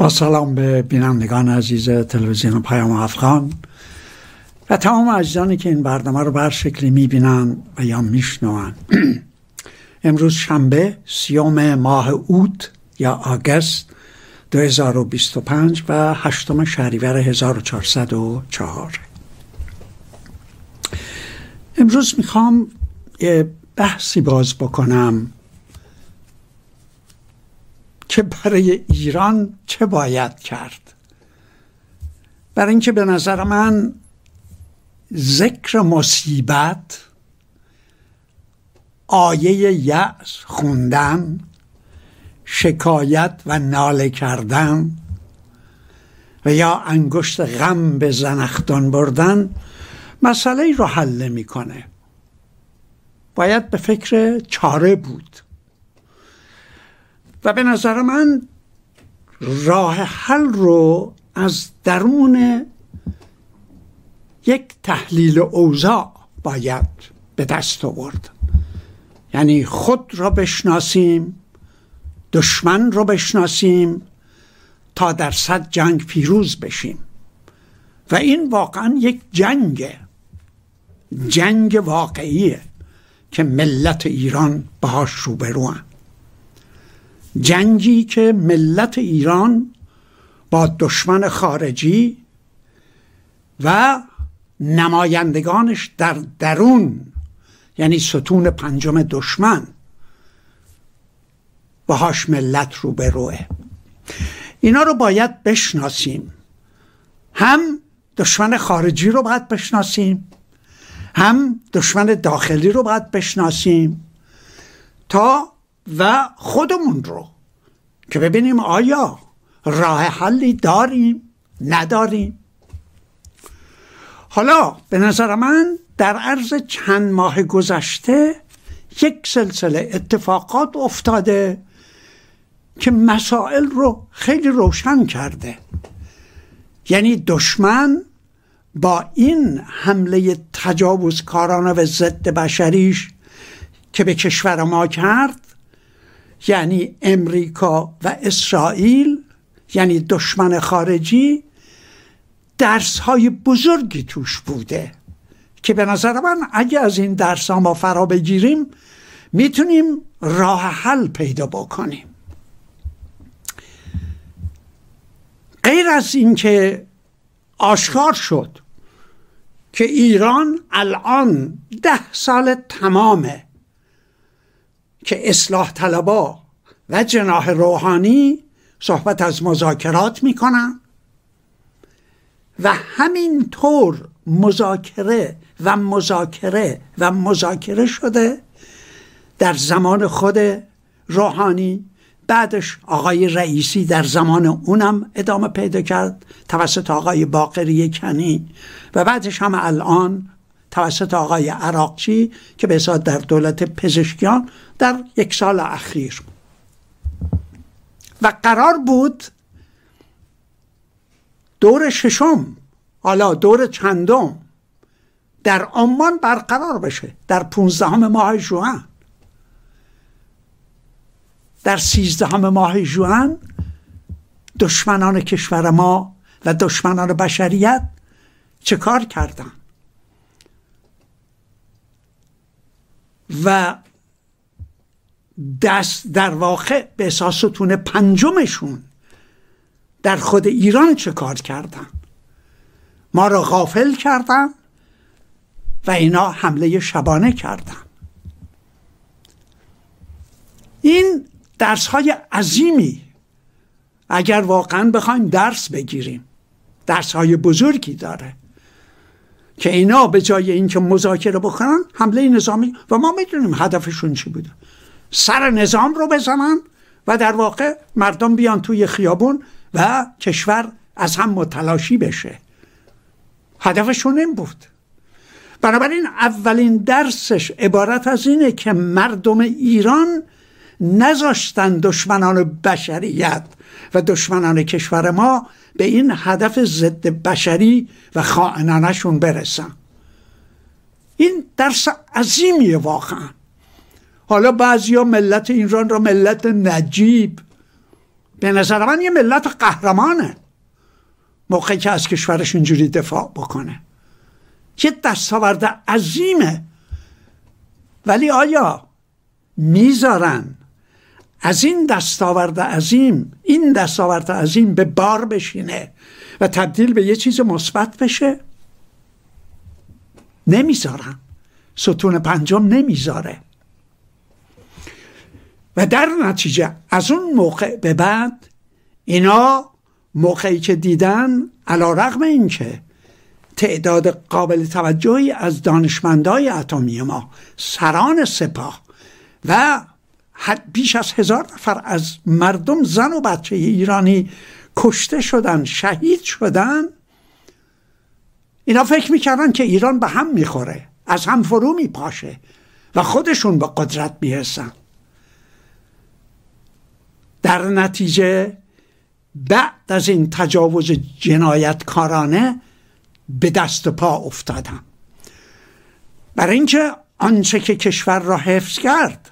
با سلام به بینندگان عزیز تلویزیون پیام افغان و تمام عزیزانی که این برنامه رو به هر شکلی میبینن و یا میشنون. امروز شنبه 30 ماه اوت یا آگست 2025 و 8 شهریور 1404. امروز میخوام یه بحثی باز بکنم که برای ایران چه باید کرد. برای اینکه به نظر من ذکر مصیبت، آیه یأس خوندن، شکایت و ناله کردن و یا انگشت غم به زنخدان بردن مسئله رو حل میکنه. باید به فکر چاره بود و به نظر من راه حل رو از درون یک تحلیل اوضاع باید به دست آورد. یعنی خود را بشناسیم، دشمن را بشناسیم تا در صد جنگ پیروز بشیم. و این واقعا یک جنگ واقعیه که ملت ایران باهاش روبروان. جنگی که ملت ایران با دشمن خارجی و نمایندگانش در درون، یعنی ستون پنجم دشمن، باهاش ملت روبروه. اینا رو باید بشناسیم. هم دشمن خارجی رو باید بشناسیم، هم دشمن داخلی رو باید بشناسیم تا و خودمون رو که ببینیم آیا راه حلی داریم نداریم. حالا به نظر من در عرض چند ماه گذشته یک سلسله اتفاقات افتاده که مسائل رو خیلی روشن کرده. یعنی دشمن با این حمله تجاوزکارانه و ضد بشریش که به کشور ما کرد، یعنی امریکا و اسرائیل، یعنی دشمن خارجی، درس‌های بزرگی توش بوده که به نظر من اگه از این درس‌ها ما فرا بگیریم میتونیم راه حل پیدا بکنیم. غیر از این که آشکار شد که ایران الان 10 سال تمامه که اصلاح طلبا و جناح روحانی صحبت از مذاکرات میکنن و همینطور مذاکره شده در زمان خود روحانی، بعدش آقای رئیسی در زمان اونم ادامه پیدا کرد توسط آقای باقری کنی و بعدش هم الان توسط آقای عراقچی که به اصالت در دولت پزشکیان در 1 سال اخیر. و قرار بود دور 6، حالا دور چندم، در عمان برقرار بشه در 15 ماه ژوئن. در 13 ماه ژوئن دشمنان کشور ما و دشمنان بشریت چه کار کردن و دست در واقع به اساس ستون پنجمشون در خود ایران چه کار کردن. ما را غافل کردن و اینا حمله شبانه کردن. این درس‌های عظیمی اگر واقعا بخوایم درس بگیریم، درس‌های بزرگی داره که اینا به جای اینکه مذاکره بکنن حمله نظامی، و ما میدونیم هدفشون چی بوده، سر نظام رو بزنن و در واقع مردم بیان توی خیابون و کشور از هم متلاشی بشه. هدفشون این بود. بنابراین اولین درسش عبارت از اینه که مردم ایران نذاشتن دشمنان بشریت و دشمنان کشور ما به این هدف ضد بشری و خائنانشون برسن. این درس عظیمیه واقعا. حالا بعضیا ملت ایران را ملت نجیب به نظر من یه ملت قهرمانه موقعی که از کشورش اینجوری دفاع بکنه. یه دستاورد عظیمه. ولی آیا میذارن از این دستاورد عظیم به بار بشینه و تبدیل به یه چیز مثبت بشه؟ نمیذارن. ستون پنجم نمیذاره. و در نتیجه از اون موقع به بعد اینا موقعی که دیدن علیرغم این که تعداد قابل توجهی از دانشمندای اتمی ما، سران سپاه و بیش از 1000 نفر از مردم، زن و بچه ایرانی کشته شدن، شهید شدن، اینا فکر میکردن که ایران به هم میخوره، از هم فرو میپاشه و خودشون به قدرت میرسن. در نتیجه بعد از این تجاوز جنایتکارانه به دست پا افتادن. برای اینکه آنچه که کشور را حفظ کرد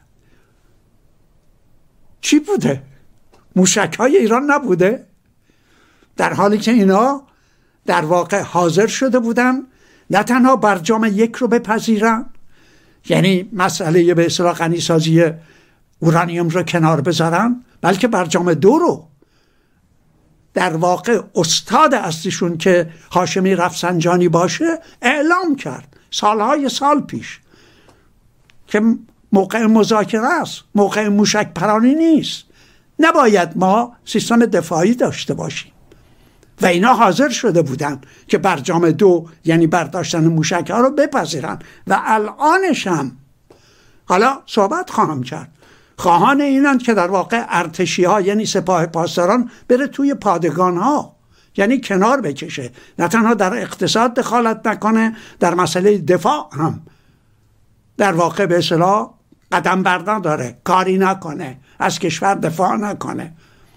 چی بوده؟ موشک‌های ایران نبوده؟ در حالی که اینا در واقع حاضر شده بودن نه تنها برجام 1 رو بپذیرن، یعنی مسئله به اصطلاح غنیسازی اورانیوم رو کنار بذارن، بلکه برجام 2 رو در واقع استاد اصلیشون که هاشمی رفسنجانی باشه اعلام کرد سالهای سال پیش که موقع مذاکره است، موقع موشک پرانی نیست، نباید ما سیستم دفاعی داشته باشیم. و اینا حاضر شده بودن که برجام 2 یعنی برداشتن موشک ها رو بپذیرن و الانش هم حالا صحبت خواهم کرد. خواهان اینن که در واقع ارتشی ها یعنی سپاه پاسداران بره توی پادگان ها، یعنی کنار بکشه، نه تنها در اقتصاد دخالت نکنه، در مسئله دفاع هم در واقع به اصطلاح قدم بردار داره، کاری نکنه، از کشور دفاع نکنه.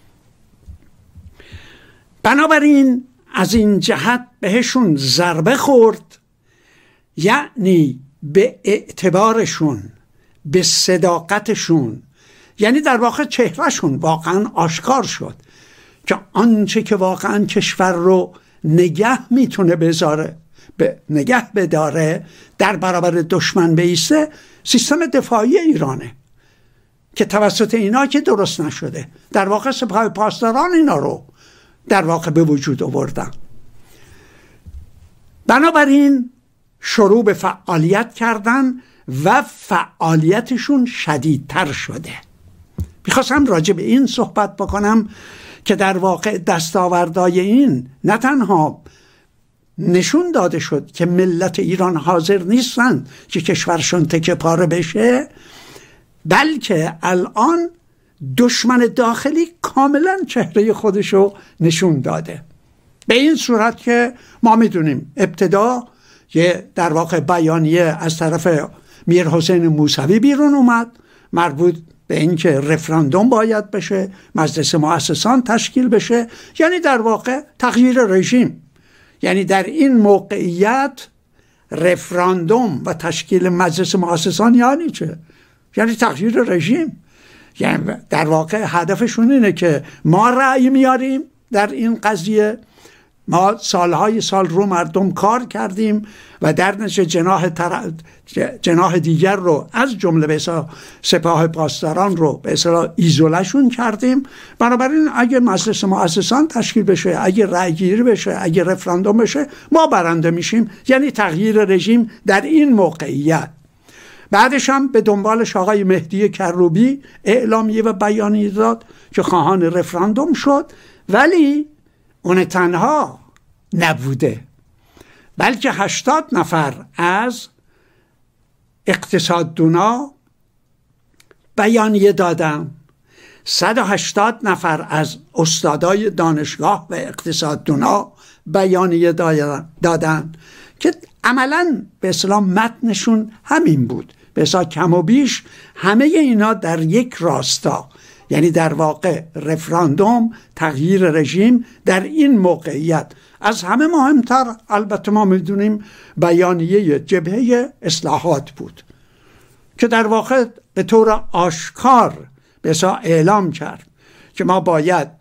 بنابراین از این جهت بهشون ضربه خورد، یعنی به اعتبارشون، به صداقتشون، یعنی در واقع چهرهشون واقعا آشکار شد که آنچه که واقعا کشور رو نگه میتونه بذاره، نگه بداره، در برابر دشمن بیسته، سیستم دفاعی ایرانه که توسط اینا که درست نشده. در واقع سپاه پاسداران اینا رو در واقع به وجود آوردن. بنابراین شروع به فعالیت کردن و فعالیتشون شدیدتر شده. میخواستم راجع به این صحبت بکنم که در واقع دستاوردهای این نه تنها نشون داده شد که ملت ایران حاضر نیستن که کشورشون تکه پاره بشه، بلکه الان دشمن داخلی کاملا چهره خودشو نشون داده. به این صورت که ما میدونیم ابتدا یه در واقع بیانیه از طرف میرحسین موسوی بیرون اومد مربوط به این که رفراندوم باید بشه، مجلس مؤسسان تشکیل بشه، یعنی در واقع تغییر رژیم. یعنی در این موقعیت رفراندوم و تشکیل مجلس مؤسسان یعنی چه؟ یعنی تغییر رژیم. یعنی در واقع هدفشون اینه که ما رأی میاریم در این قضیه، ما سالهای سال رو مردم کار کردیم و در نتیجه جناح دیگر رو از جمله به سپاه پاسداران رو به اصطلاح ایزولهشون کردیم. بنابراین اگه مجلس مؤسسان تشکیل بشه، اگه رأی گیری بشه، اگه رفراندوم بشه، ما برنده میشیم. یعنی تغییر رژیم در این موقعیت. بعدش هم به دنبالش آقای مهدی کروبی اعلامیه و بیانیه داد که خواهان رفراندوم شد، ولی اون تنها نبوده، بلکه 80 نفر از اقتصاددونا بیانیه دادن، 180 نفر از استادای دانشگاه و اقتصاددونا بیانیه دادن که عملاً به اصطلاح متنشون همین بود. به اصطلاح کم و بیش همه اینا در یک راستا، یعنی در واقع رفراندوم، تغییر رژیم در این موقعیت. از همه مهمتر البته ما میدونیم بیانیه جبهه اصلاحات بود که در واقع به طور آشکار به اصطلاح اعلام کرد که ما باید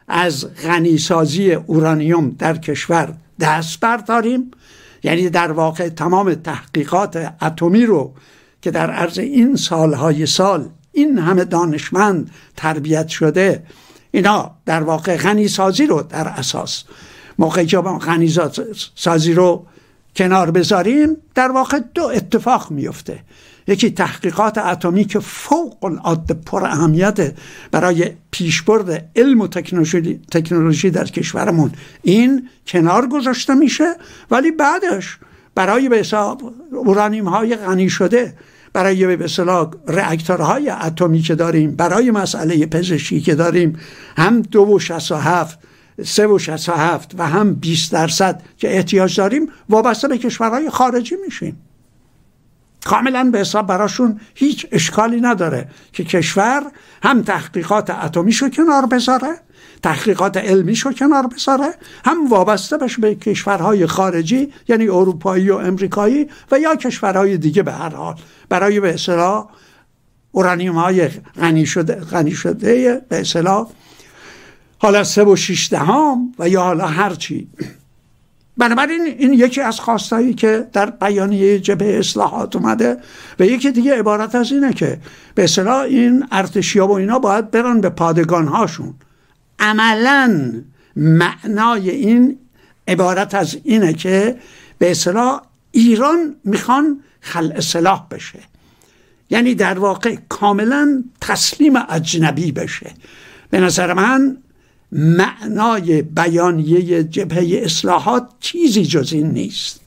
از غنیسازی اورانیوم در کشور دست برداریم، یعنی در واقع تمام تحقیقات اتمی رو که در عرض این سالهای سال این همه دانشمند تربیت شده، اینا در واقع غنیسازی رو در اساس، موقعی که غنیسازی رو کنار بذاریم در واقع دو اتفاق میفته. یکی تحقیقات اتمی که فوق العاده پر اهمیت برای پیشبرد علم و تکنولوژی در کشورمون، این کنار گذاشته میشه، ولی بعدش برای به حساب اورانیوم های غنی شده، برای به اصطلاح راکتورهای اتمی که داریم، برای مسئله پزشکی که داریم، هم 2.67 3.67 و هم 20% که احتیاج داریم، وابسته به کشورهای خارجی میشیم. کاملا به حساب براشون هیچ اشکالی نداره که کشور هم تحقیقات اتمیشو کنار بذاره، تحقیقات علمیشو کنار بذاره، هم وابسته بشه به کشورهای خارجی، یعنی اروپایی و امریکایی و یا کشورهای دیگه، به هر حال برای به اصطلاح اورانیوم های غنی شده به اصطلاح حالا 3.6 و یا حالا هرچی. بنابراین این یکی از خواستایی که در بیانیه جبهه اصلاحات اومده و یکی دیگه عبارت از اینه که به اصطلاح این ارتشیا و اینا باید برن به پادگانهاشون. عملاً معنای این عبارت از اینه که به اصطلاح ایران میخوان خلع سلاح بشه، یعنی در واقع کاملا تسلیم اجنبی بشه. به نظر من معنای بیانیه جبهه اصلاحات چیزی جز این نیست.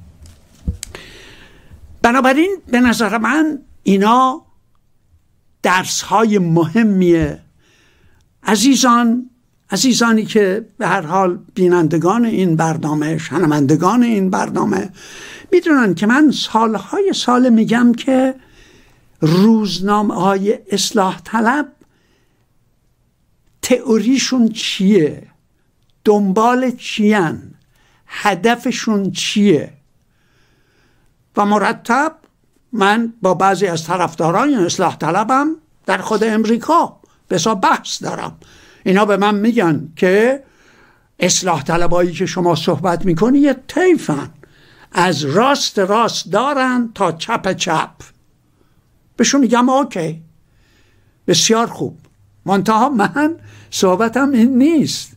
بنابراین به نظر من اینا درس‌های مهمیه. عزیزانی که به هر حال بینندگان این برنامه، شنوندگان این برنامه میدونن که من سالهای سال میگم که روزنامه‌های اصلاح طلب تئوریشون چیه، دنبال چیان، هدفشون چیه، و مرتب من با بعضی از طرفداران اصلاح طلبم در خود امریکا بسا بحث دارم. اینا به من میگن که اصلاح طلبایی که شما صحبت میکنی یه طیفن، از راست دارن تا چپ. بهشون میگم اوکی، بسیار خوب، منتها من صحبتم این نیست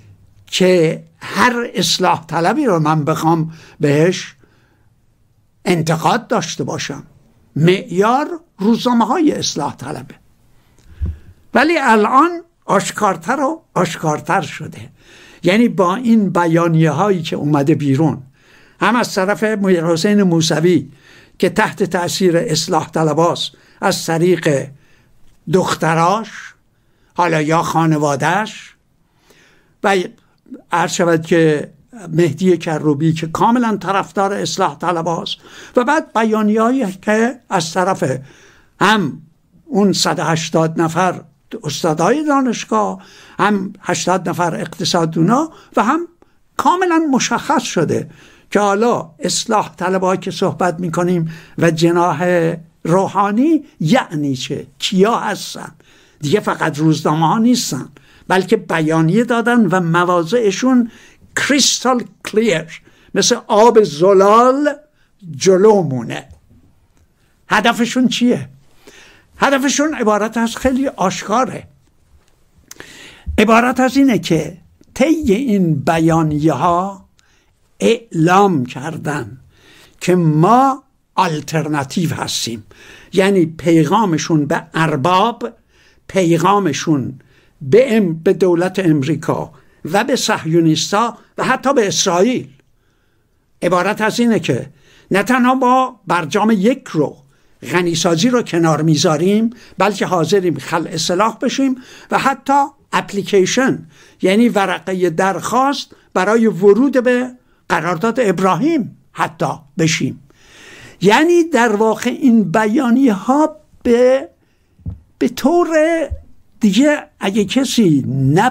که هر اصلاح طلبی رو من بخوام بهش انتقاد داشته باشم. معیار روزنامه‌های اصلاح طلبه، ولی الان آشکارتر شده. یعنی با این بیانیه هایی که اومده بیرون، هم از طرف میرحسین موسوی که تحت تأثیر اصلاح طلباست، از طریق دختراش حالا یا خانوادهش، و عرض شود که مهدی کروبی که کاملا طرفدار اصلاح طلباست، و بعد بیانیه‌ای که از طرف هم اون 180 نفر استادای دانشگاه، هم 80 نفر اقتصاددونا، و هم کاملا مشخص شده که حالا اصلاح طلبایی که صحبت میکنیم و جناح روحانی یعنی چه، کیا هستن. دیگه فقط روزنامه ها نیستن، بلکه بیانیه دادن و مواضعشون کریستال کلیر، مثل آب زلال جلومونه. هدفشون چیه؟ هدفشون عبارت از خیلی آشکاره، عبارت از اینه که طی این بیانیه ها اعلام کردن که ما آلترناتیو هستیم. یعنی پیغامشون به ارباب، پیغامشون به دولت امریکا و به صهیونیستا و حتی به اسرائیل عبارت از اینه که نه تنها ما برجام یک رو، غنیسازی رو کنار میذاریم، بلکه حاضریم خلع سلاح بشیم و حتی اپلیکیشن، یعنی ورقه درخواست برای ورود به قرارداد ابراهیم حتی بشیم. یعنی در واقع این بیانیه ها به طور دیگه اگه کسی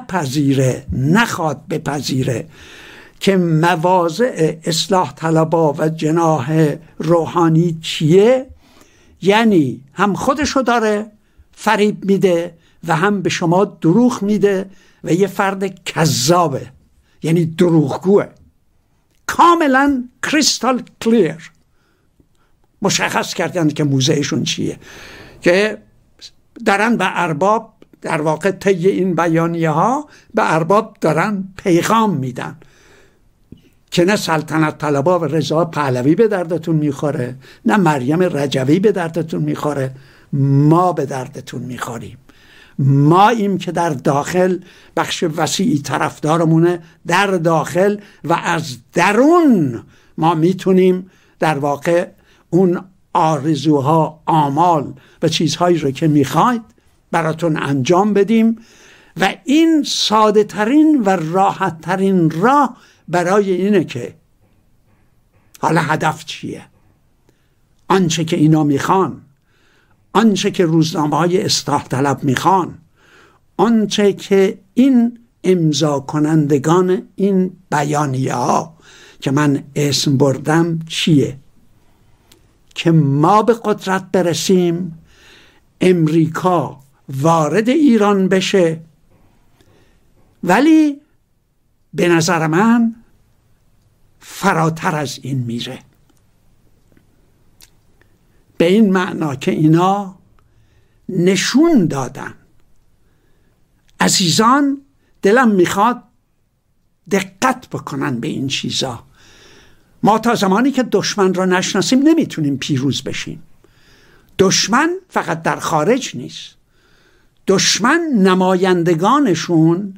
نخواد بپذیره که مواضع اصلاح طلبا و جناح روحانی چیه، یعنی هم خودشو داره فریب میده و هم به شما دروغ میده و یه فرد کذابه، یعنی دروغگوه، کاملا کریستال کلیر مشخص کردن که موضعشون چیه، که دارن به ارباب در واقع طی این بیانیه ها به ارباب دارن پیغام میدن که نه سلطنت طلبا و رضا پهلوی به دردتون میخوره، نه مریم رجوی به دردتون میخوره، ما به دردتون میخوریم. ما ایم که در داخل بخش وسیعی طرفدارمونه در داخل و از درون ما میتونیم در واقع اون آرزوها، آمال و چیزهایی رو که میخواید براتون انجام بدیم و این ساده ترین و راحت ترین راه برای اینه که حالا هدف چیه؟ آنچه که اینا میخوان، آنچه که روزنامه‌های اصلاح طلب میخوان، آنچه که این امضا کنندگان این بیانیه ها که من اسم بردم چیه؟ که ما به قدرت برسیم، امریکا وارد ایران بشه، ولی به نظر من فراتر از این میره، به این معنا که اینا نشون دادن. عزیزان دلم میخواد دقت بکنن به این چیزا. ما تا زمانی که دشمن را نشناسیم نمیتونیم پیروز بشیم. دشمن فقط در خارج نیست، دشمن نمایندگانشون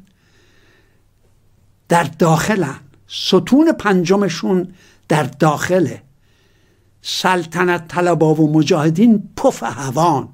در داخلن، ستون پنجمشون در داخله. سلطنت طلبا و مجاهدین پف هوان،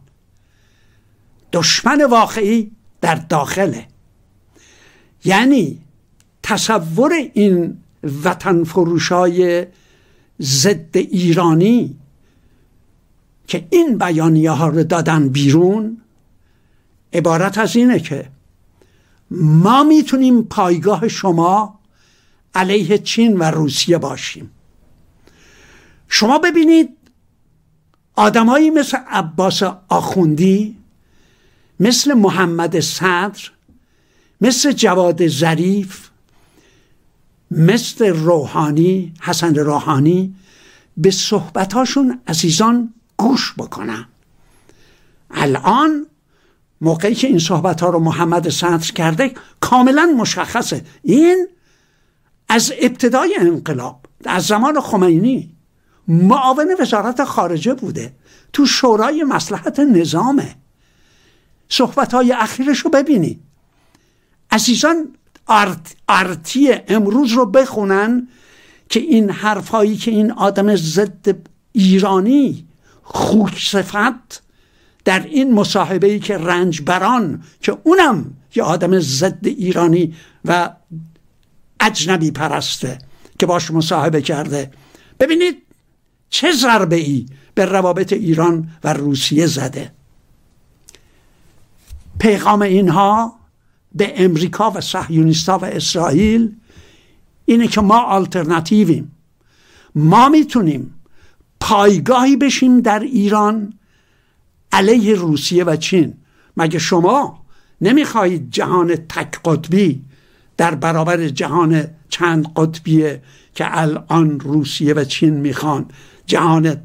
دشمن واقعی در داخله. یعنی تصور این وطن فروشای ضد ایرانی که این بیانیه ها رو دادن بیرون عبارت از اینه که ما میتونیم پایگاه شما علیه چین و روسیه باشیم. شما ببینید آدمایی مثل عباس آخوندی، مثل محمد صدر، مثل جواد ظریف، مثل روحانی، حسن روحانی، به صحبتاشون عزیزان گوش بکنن. الان موقعی که این صحبت ها رو محمد صدر کرده کاملا مشخصه این از ابتدای انقلاب، از زمان خمینی معاون وزارت خارجه بوده، تو شورای مصلحت نظامه. صحبت های اخیرش رو ببینید عزیزان، آرتی امروز رو بخونن که این حرفایی که این آدم ضد ایرانی خوک صفت در این مصاحبه‌ای که رنجبران که اونم یه آدم ضد ایرانی و اجنبی پرسته که باش مصاحبه کرده، ببینید چه ضربه‌ای به روابط ایران و روسیه زده. پیغام اینها به امریکا و صهیونیست‌ها و اسرائیل اینه که ما آلترناتیویم، ما میتونیم پایگاهی بشیم در ایران علیه روسیه و چین. مگه شما نمیخواهید جهان تک قطبی در برابر جهان چند قطبیه که الان روسیه و چین میخوان، جهان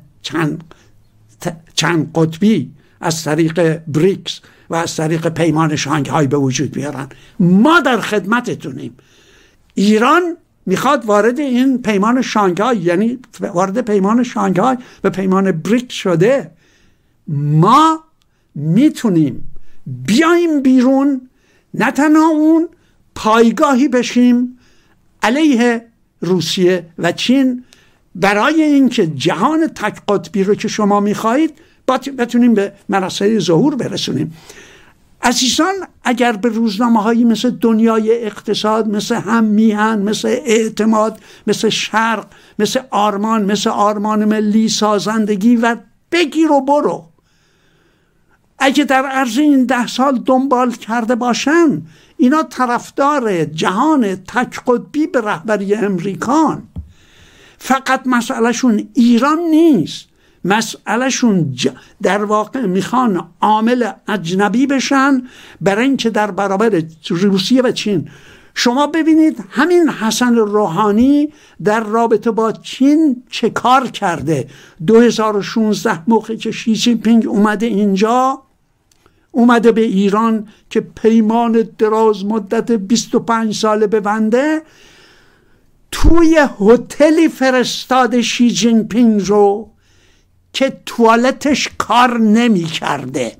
چند قطبی از طریق بریکس و از طریق پیمان شانگهای به وجود بیارن؟ ما در خدمتتونیم. ایران میخواد وارد این پیمان شانگهای، یعنی وارد پیمان شانگهای و پیمان بریکس شده. ما میتونیم بیایم بیرون، نه تنها اون، پایگاهی بشیم علیه روسیه و چین برای اینکه جهان تک قطبی رو که شما میخواهید بتونیم به مرحله ظهور برسونیم. عزیزان اگر به روزنامه‌هایی مثل دنیای اقتصاد، مثل هم میهن، مثل اعتماد، مثل شرق، مثل آرمان، مثل آرمان ملی، سازندگی و بگیر و برو، اگه در عرض این 10 سال دنبال کرده باشن، اینا طرفدار جهان تک قطبی به رهبری امریکان. فقط مسئلهشون ایران نیست، مسئلهشون در واقع میخوان عامل اجنبی بشن برای اینکه در برابر روسیه و چین. شما ببینید همین حسن روحانی در رابطه با چین چه کار کرده. 2016 موقعی که شی جین پینگ اومده اینجا، اومده به ایران که پیمان دراز مدت 25 ساله ببنده، توی هتلی فرستاده شی جین پینگ رو که توالتش کار نمی کرده.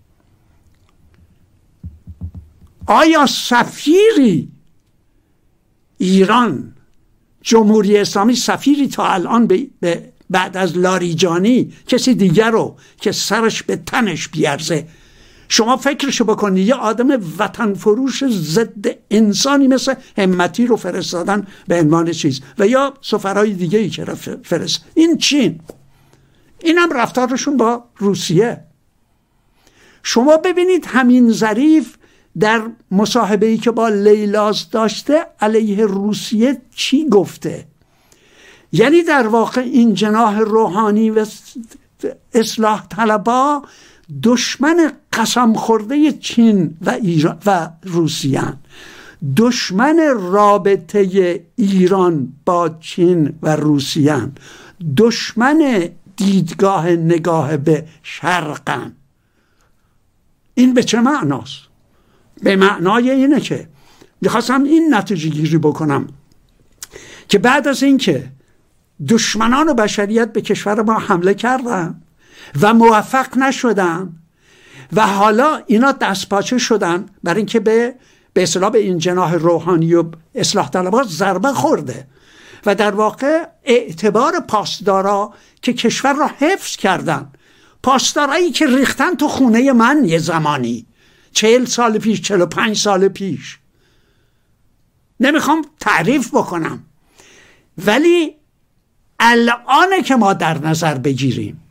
آیا سفیری ایران، جمهوری اسلامی، سفیری تا الان بعد از لاریجانی کسی دیگر رو که سرش به تنش بیارزه؟ شما فکرشو بکنید، یه آدم وطن فروش ضد انسانی مثل همتی رو فرستادن به عنوان چیز، و یا سفرهای دیگه ای که فرست. این چین، این هم رفتارشون با روسیه. شما ببینید همین ظریف در مصاحبه‌ای که با لیلاز داشته علیه روسیه چی گفته. یعنی در واقع این جناح روحانی و اصلاح طلبا دشمن قسم خورده چین و ایران و روسیه، دشمن رابطه ایران با چین و روسیه، دشمن دیدگاه نگاه به شرقن. این به چه معناست؟ به معنای اینه که میخواستم این نتیجه گیری بکنم که بعد از اینکه دشمنان بشریت به کشور ما حمله کردن و موفق نشدن و حالا اینا دستپاچه شدن برای اینکه به اصطلاح به این جناح روحانی و اصلاح طلبها ضربه خورده و در واقع اعتبار پاسدارا که کشور را حفظ کردن، پاسدارایی که ریختن تو خونه من یه زمانی 40 سال پیش، 45 سال پیش، نمیخوام تعریف بکنم، ولی الان که ما در نظر بگیریم،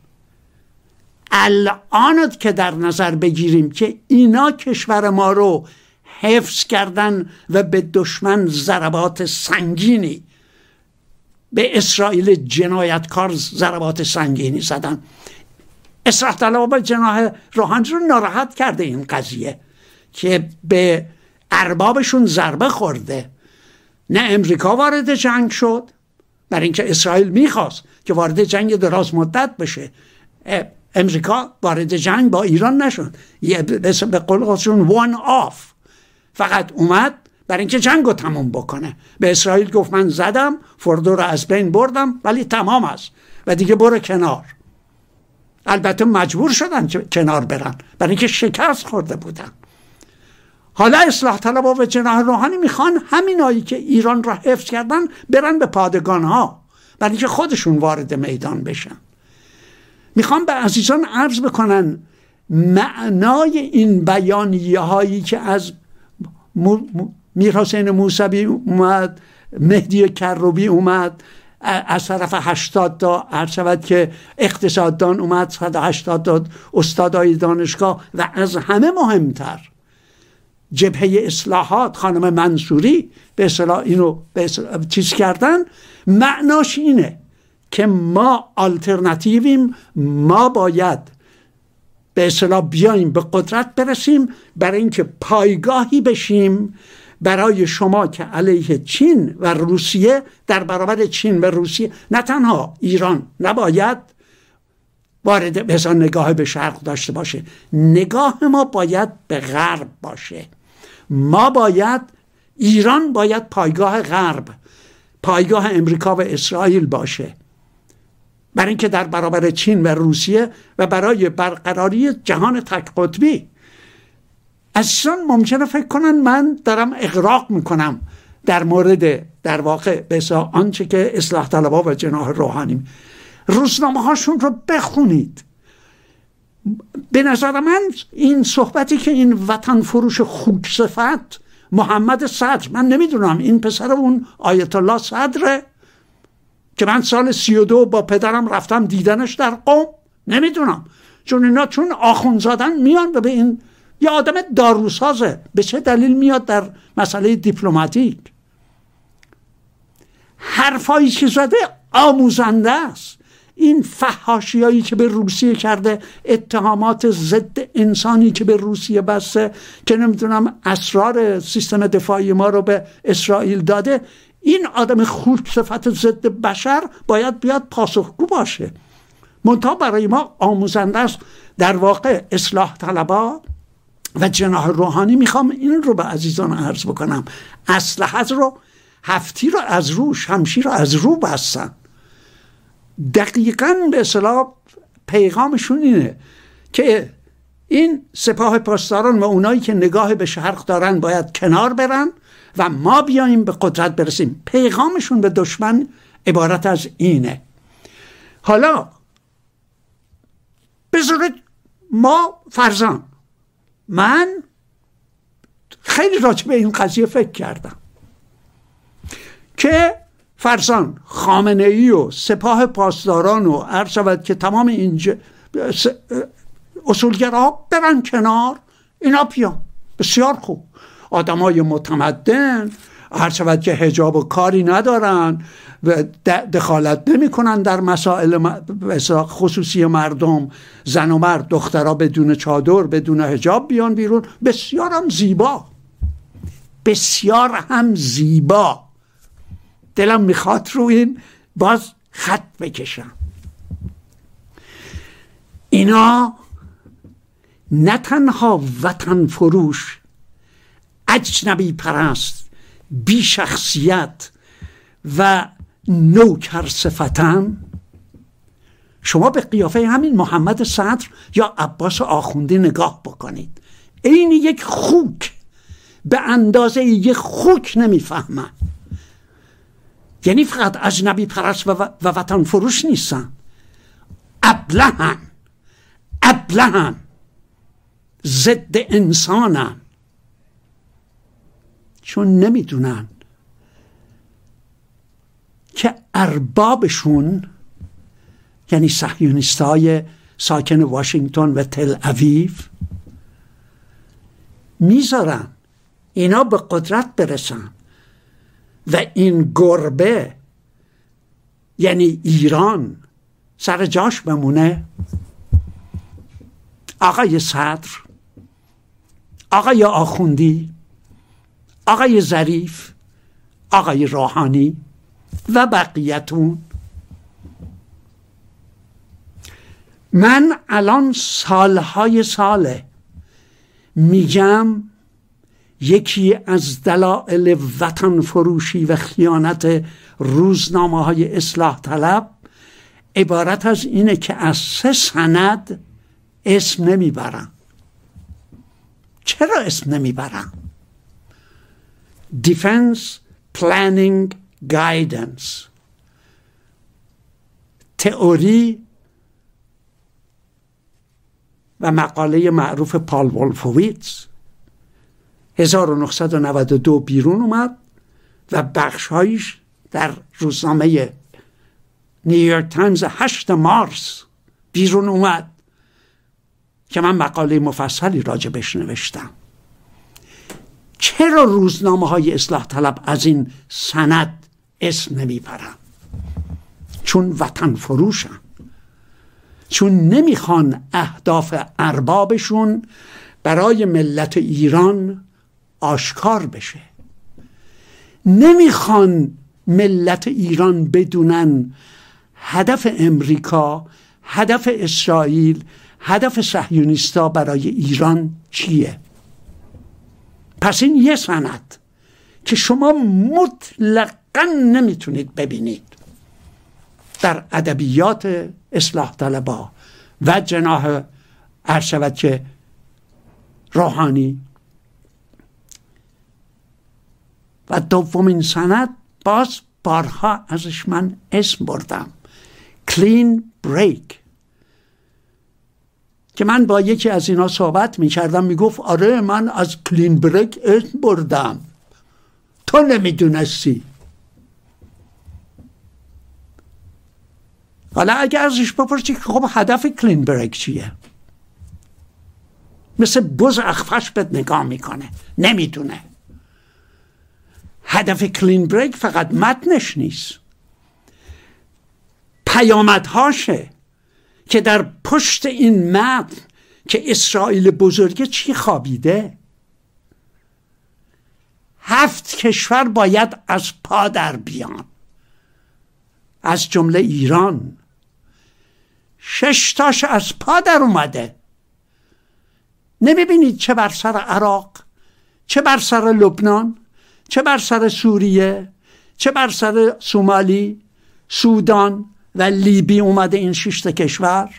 الان که در نظر بگیریم که اینا کشور ما رو حفظ کردن و به دشمن ضربات سنگینی، به اسرائیل جنایتکار ضربات سنگینی زدن. اصلاح طلبها جناح روحانی رو ناراحت کرده این قضیه که به اربابشون ضربه خورده. نه امریکا وارد جنگ شد برای اینکه اسرائیل میخواست که وارد جنگ دراز مدت بشه. امریکا وارد جنگ با ایران نشد، به قول خودشون وان آف، فقط اومد برای اینکه جنگ رو تموم بکنه. به اسرائیل گفت من زدم، فردو رو از بین بردم، ولی تمام است و دیگه برو کنار. البته مجبور شدن کنار برن برای اینکه شکست خورده بودن. حالا اصلاح طلبها و جناح روحانی میخوان همینایی که ایران را حفظ کردن برن به پادگان ها برای اینکه خودشون وارد میدان بشن. میخوام به عزیزان عرض بکنن معنای این بیانیه هایی که از میرحسین موسوی اومد، مهدی کروبی اومد، از طرف 80 تا عرض شود که اقتصاددان اومد، 180 تا استادای دانشگاه، و از همه مهمتر جبهه اصلاحات خانم منصوری به اصطلاح اینو چیز کردن. معناش اینه که ما آلترناتیویم، ما باید به اصطلاح بیاییم به قدرت برسیم برای اینکه پایگاهی بشیم برای شما که علیه چین و روسیه، در برابر چین و روسیه، نه تنها ایران نباید وارد بسا نگاه به شرق داشته باشه، نگاه ما باید به غرب باشه. ما باید، ایران باید پایگاه غرب، پایگاه امریکا و اسرائیل باشه برای اینکه در برابر چین و روسیه و برای برقراری جهان تک قطبی. عزیزان ممکنه فکر کنن من دارم اغراق میکنم در مورد در واقع بسا آنچه که اصلاح طلبها و جناح روحانی، روزنامه هاشون رو بخونید. به نظر من این صحبتی که این وطن فروش خوک صفت محمد صدر، من نمیدونم این پسر اون آیت الله صدره که من سال 32 با پدرم رفتم دیدنش در قم، نمیدونم، چون اینا چون آخوندزادن میان به این، یه آدم داروسازه، به چه دلیل میاد در مسئله دیپلماتیک؟ حرفایی که زده آموزنده است. این فحاشیایی که به روسیه کرده، اتهامات ضد انسانی که به روسیه بسته، که نمیدونم اسرار سیستم دفاعی ما رو به اسرائیل داده، این آدم خوک صفت ضد بشر باید بیاد پاسخگو باشه. منتها برای ما آموزنده است. در واقع اصلاح طلبا و جناح روحانی، میخوام این رو به عزیزان عرض بکنم، اسلحه رو، هفتی رو از رو، شمشیر رو از رو بستن. دقیقاً به اصطلاح پیغامشون اینه که این سپاه پاسداران و اونایی که نگاه به شرق دارن باید کنار برن و ما بیاییم به قدرت برسیم. پیغامشون به دشمن عبارت از اینه. حالا بذارید ما فرضاً، من خیلی راجع به این قضیه فکر کردم که فرضاً خامنه‌ای و سپاه پاسداران و عرض شود که تمام این اصولگراها برن کنار، اینا بیان، بسیار خوب، آدمای متمدن، عرض شود که حجاب و کاری ندارن و دخالت نمی کنن در مسائل خصوصی مردم، زن و مرد، دخترها بدون چادر بدون حجاب بیان بیرون، بسیار هم زیبا، بسیار هم زیبا. دلم میخواد رو این باز خط بکشم. اینا نه تنها وطن فروش، اجنبی پرست، بی شخصیت و نوکر صفتن. شما به قیافه همین محمد صدر یا عباس آخوندی نگاه بکنید، این یک خوک، به اندازه یک خوک نمیفهمن. یعنی فقط اجنبی پرست و وطن فروش نیستن، ابلهن، ضد انسانن، چون نمیدونن که اربابشون یعنی صهیونیستای ساکن واشنگتن و تل اویو میذارن اینا به قدرت برسن و این گربه یعنی ایران سر جاش بمونه. آقای صدر، آقای آخوندی، آقای ظریف، آقای روحانی و بقیتون، من الان سالهای ساله میگم یکی از دلایل وطن فروشی و خیانت روزنامه های اصلاح طلب عبارت از اینه که از 3 سند اسم نمیبرن. چرا اسم نمیبرن؟ Defense Planning Guidance، تئوری و مقاله معروف پال وولفویتز 1992 بیرون اومد و بخشهایش در روزنامه نیویورک تایمز 8 مارس بیرون اومد که من مقاله مفصلی راجبش نوشتم. چرا روزنامه های اصلاح طلب از این سند اسم نمیبرن؟ چون وطن فروشن، چون نمیخوان اهداف اربابشون برای ملت ایران آشکار بشه، نمیخوان ملت ایران بدونن هدف امریکا، هدف اسرائیل، هدف صهیونیستا برای ایران چیه. پس این یه سند که شما مطلقاً نمیتونید ببینید در ادبیات اصلاح طلبا و جناح عرض که روحانی. و دومین سند باز بارها ازش من اسم بردم، کلین بریک، که من با یکی از اینا صحبت میکردم، میگفت آره من از کلین بریک اسم بردم، تو نمیدونستی. حالا اگه ازش بپرسی که خب هدف کلین بریک چیه، مثل بز اخفش بهت نگاه میکنه، نمیدونه. هدف کلین بریک فقط متنش نیست، پیامدهاشه که در پشت این متن که اسرائیل بزرگه چی خوابیده. 7 کشور باید از پا در بیان، از جمله ایران. 6 تاش از پا در اومده. نمیبینید چه بر سر عراق، چه بر سر لبنان، چه بر سر سوریه، چه بر سر سومالی، سودان و لیبی اومده این 6 کشور؟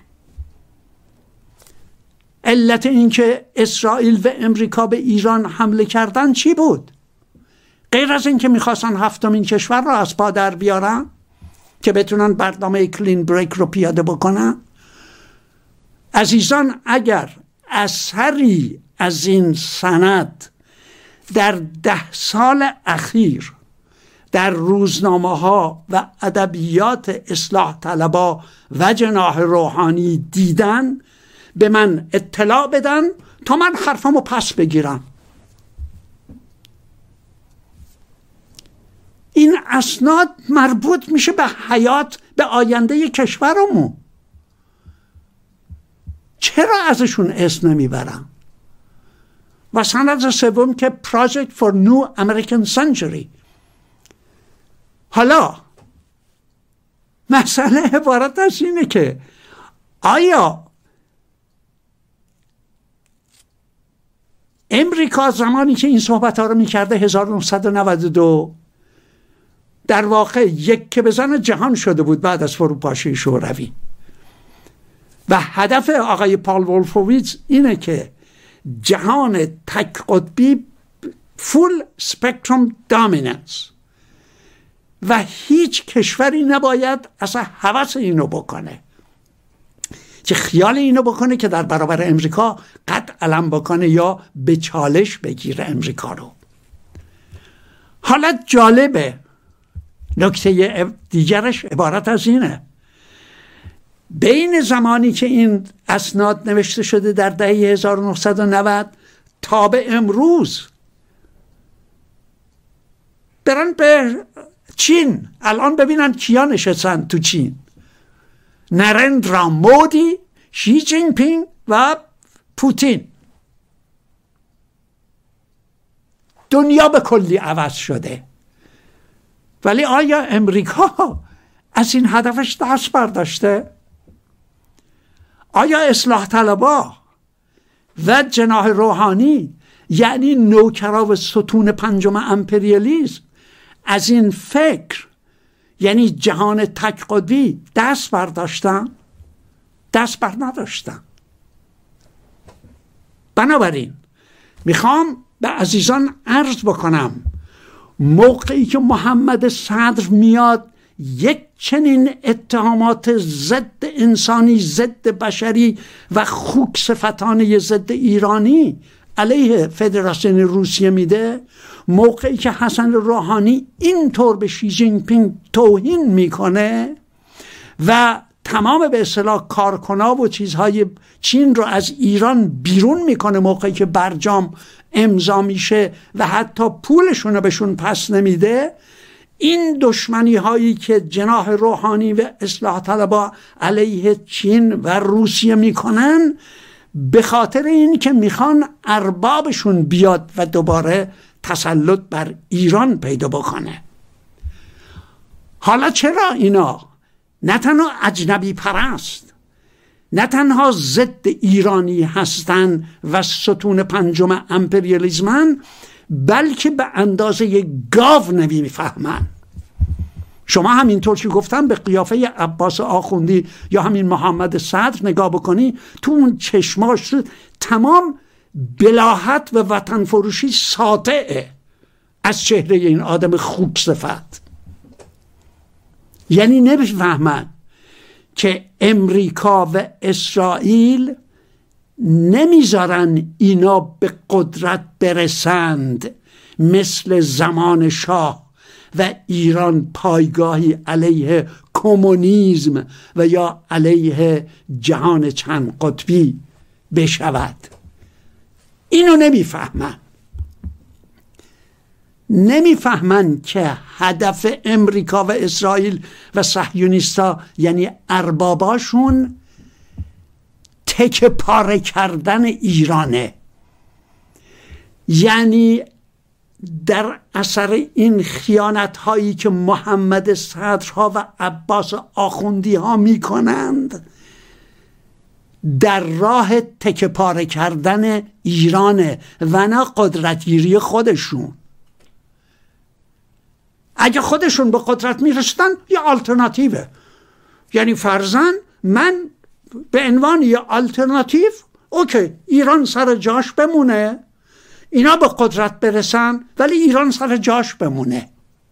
علت اینکه اسرائیل و امریکا به ایران حمله کردن چی بود؟ غیر از اینکه میخواستن 7مین کشور را از پا در بیارن که بتونن برنامه کلین بریک رو پیاده بکنن. عزیزان، اگر اثری از این سند در 10 سال اخیر در روزنامه ها و ادبیات اصلاح طلبا و جناح روحانی دیدن، به من اطلاع بدن تا من حرفمو پس بگیرم. این اسناد مربوط میشه به حیات، به آینده کشورمون. چرا ازشون اسم نمیبرم؟ و سند سوم که Project for New American Century. حالا مسئله عبارت از اینه که آیا امریکا زمانی که این صحبت ها رو میکرده 1992 در واقع یک که بزن جهان شده بود بعد از فروپاشی شوروی و هدف آقای پال وولفویتز اینه که جهان تک قطبی فول سپکتروم دامیننس و هیچ کشوری نباید اصلا هوس اینو بکنه، که خیال اینو بکنه که در برابر امریکا قد علم بکنه یا به چالش بگیره امریکا رو. حالت جالبه. نکته دیگرش عبارت از اینه: بین زمانی که این اسناد نوشته شده در دهه 1990 تا به امروز، برن به چین الان ببینن کیا نشستن تو چین: نرندرا مودی، شی جین پینگ و پوتین. دنیا به کلی عوض شده. ولی آیا امریکا از این هدفش دست برداشته؟ آیا اصلاح طلبا و جناح روحانی، یعنی نوکرا و ستون پنجم امپریالیسم، از این فکر، یعنی جهان تک قطبی، دست برداشتن؟ دست بر نداشتن. بنابراین میخوام به عزیزان عرض بکنم، موقعی که محمد صدر میاد یک چنین اتهامات ضد انسانی، ضد بشری و خوک صفتانه ضد ایرانی علیه فدراسیون روسیه میده، موقعی که حسن روحانی اینطور به شی جین پینگ توهین میکنه و تمام به اصطلاح کارکنا و چیزهای چین رو از ایران بیرون میکنه، موقعی که برجام امضا میشه و حتی پولشون رو بهشون پس نمیده، این دشمنی هایی که جناح روحانی و اصلاح طلبا علیه چین و روسیه میکنن، به خاطر این که میخوان اربابشون بیاد و دوباره تسلط بر ایران پیدا بکنه. حالا چرا اینا نه تنها اجنبی پرست، نه تنها ضد ایرانی هستن و ستون پنجم امپریالیسمن، بلکه به اندازه یک گاو نمیفهمن. شما همینطور که گفتم به قیافه عباس آخوندی یا همین محمد صدر نگاه بکنی، تو اون چشماش تمام بلاهت و وطن فروشی ساطعه از چهره این آدم خوب صفت. یعنی نمیفهمن که امریکا و اسرائیل نمیذارن اینا به قدرت برسند مثل زمان شاه و ایران پایگاهی علیه کمونیسم و یا علیه جهان چند قطبی بشود. اینو نمیفهمن. نمیفهمن که هدف امریکا و اسرائیل و صهیونیستا یعنی ارباباشون تکه پاره کردن ایرانه. یعنی در اثر این خیانت هایی که محمد صدرها و عباس آخوندی ها می کنند در راه تکه پاره کردن ایرانه و نه قدرتگیری خودشون. اگه خودشون به قدرت می رسیدن یه آلترناتیوه، یعنی فرضاً من به عنوان یه آلترناتیو اوکی ایران سر جاش بمونه، اینا به قدرت برسن ولی ایران سر جاش بمونه.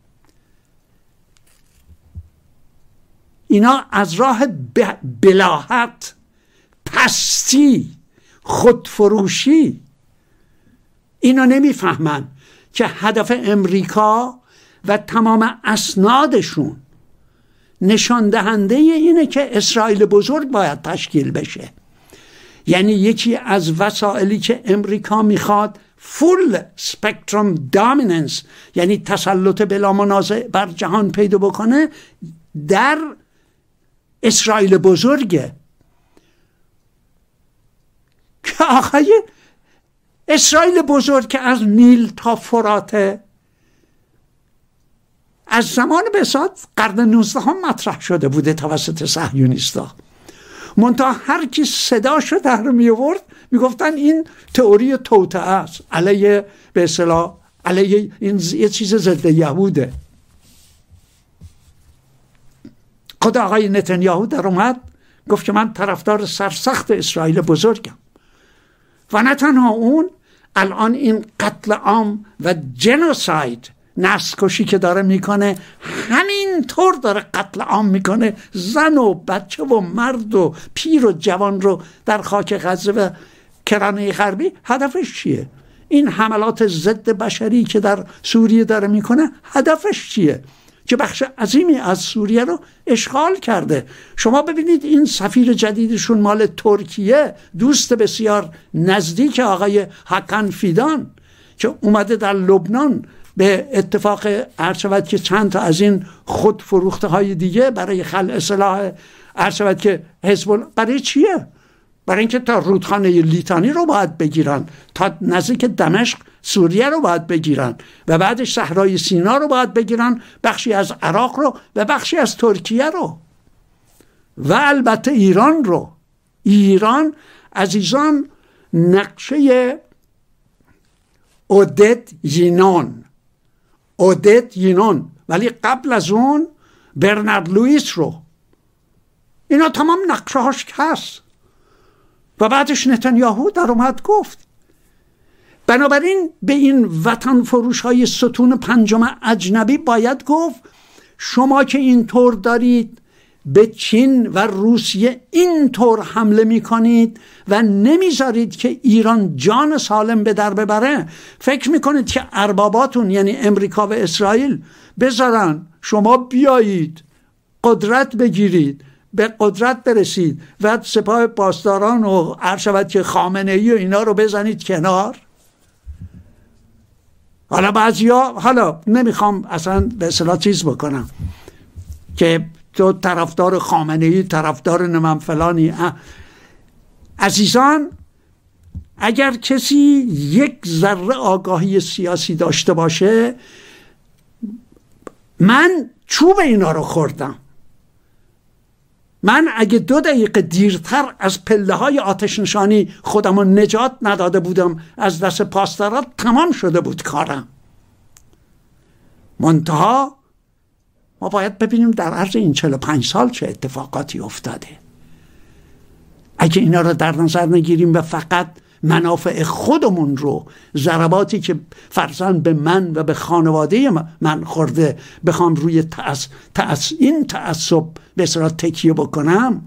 اینا از راه بلاهت، پستی، خودفروشی اینا نمیفهمن که هدف امریکا و تمام اسنادشون نشان دهنده اینه که اسرائیل بزرگ باید تشکیل بشه. یعنی یکی از وسائلی که امریکا میخواد فول سپکتروم دامیننس، یعنی تسلط بلا منازع بر جهان پیدا بکنه، در اسرائیل بزرگه. که آقای اسرائیل بزرگ که از نیل تا فراته از زمان بساط قرن 19 هم مطرح شده بوده توسط صهیونیستا. منتها هر کی صداشو در می آورد میگفتن این تئوری توطئه است، علیه به اصطلاح علیه این یه چیز ضد یهوده. خود آقای نتانیاهو در اومد گفت که من طرفدار سرسخت اسرائیل بزرگم. و نه تنها اون، الان این قتل عام و جنوساید، نسل کشی که داره میکنه، همین طور داره قتل عام میکنه، زن و بچه و مرد و پیر و جوان رو در خاک غزه و کرانه غربی. هدفش چیه؟ این حملات ضد بشری که در سوریه داره میکنه هدفش چیه؟ که بخش عظیمی از سوریه رو اشغال کرده. شما ببینید این سفیر جدیدشون مال ترکیه، دوست بسیار نزدیک آقای حقن فیدان که اومده در لبنان به اتفاق عرض که چند تا از این خود فروخته های دیگه برای خلع سلاح عرض که حزب الله، برای چیه؟ برای اینکه تا رودخانه لیتانی رو باید بگیرن، تا نزدیک دمشق سوریه رو باید بگیرن و بعدش صحرای سینا رو باید بگیرن، بخشی از عراق رو و بخشی از ترکیه رو و البته ایران رو. ایران عزیزان نقشه اودت یینون، ولی قبل از اون برنارد لوئیس رو، اینا تمام نقشه هاش هست. و بعدش نتانیاهو در اومد گفت. بنابراین به این وطن فروش های ستون پنجم اجنبی باید گفت شما که اینطور دارید به چین و روسیه اینطور حمله میکنید و نمیذارید که ایران جان سالم به در ببره، فکر میکنید که ارباباتون یعنی امریکا و اسرائیل بذارن شما بیایید قدرت بگیرید، به قدرت برسید و سپاه پاسداران و عرض شود که خامنه‌ای و اینا رو بزنید کنار؟ حالا بعضیا، حالا نمیخوام اصلا به اصطلاح چیز بکنم که تو طرفدار خامنه‌ای، طرفدار نمم فلانی. عزیزان، اگر کسی یک ذره آگاهی سیاسی داشته باشه، من چوب اینا رو خوردم. من اگه 2 دقیقه دیرتر از پله های آتش نشانی خودم رو نجات نداده بودم از دست پاسداران، تمام شده بود کارم. منتها ما باید ببینیم در عرض این 45 سال چه اتفاقاتی افتاده. اگه اینا رو در نظر نگیریم و فقط منافع خودمون رو، ضرباتی که فرضاً به من و به خانواده من خورده، بخوام روی این تعصب به اصطلاح تکیه بکنم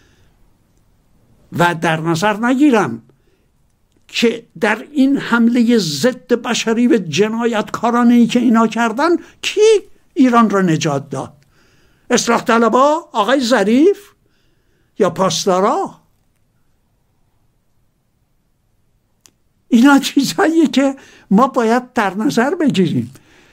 و در نظر نگیرم که در این حمله ضد بشری و جنایتکارانه‌ای که اینا کردن، کی ایران را نجات داد؟ اصلاح طلبا، آقای ظریف یا پاسدارا؟ اینا چیزهایی که ما باید در نظر بگیریم.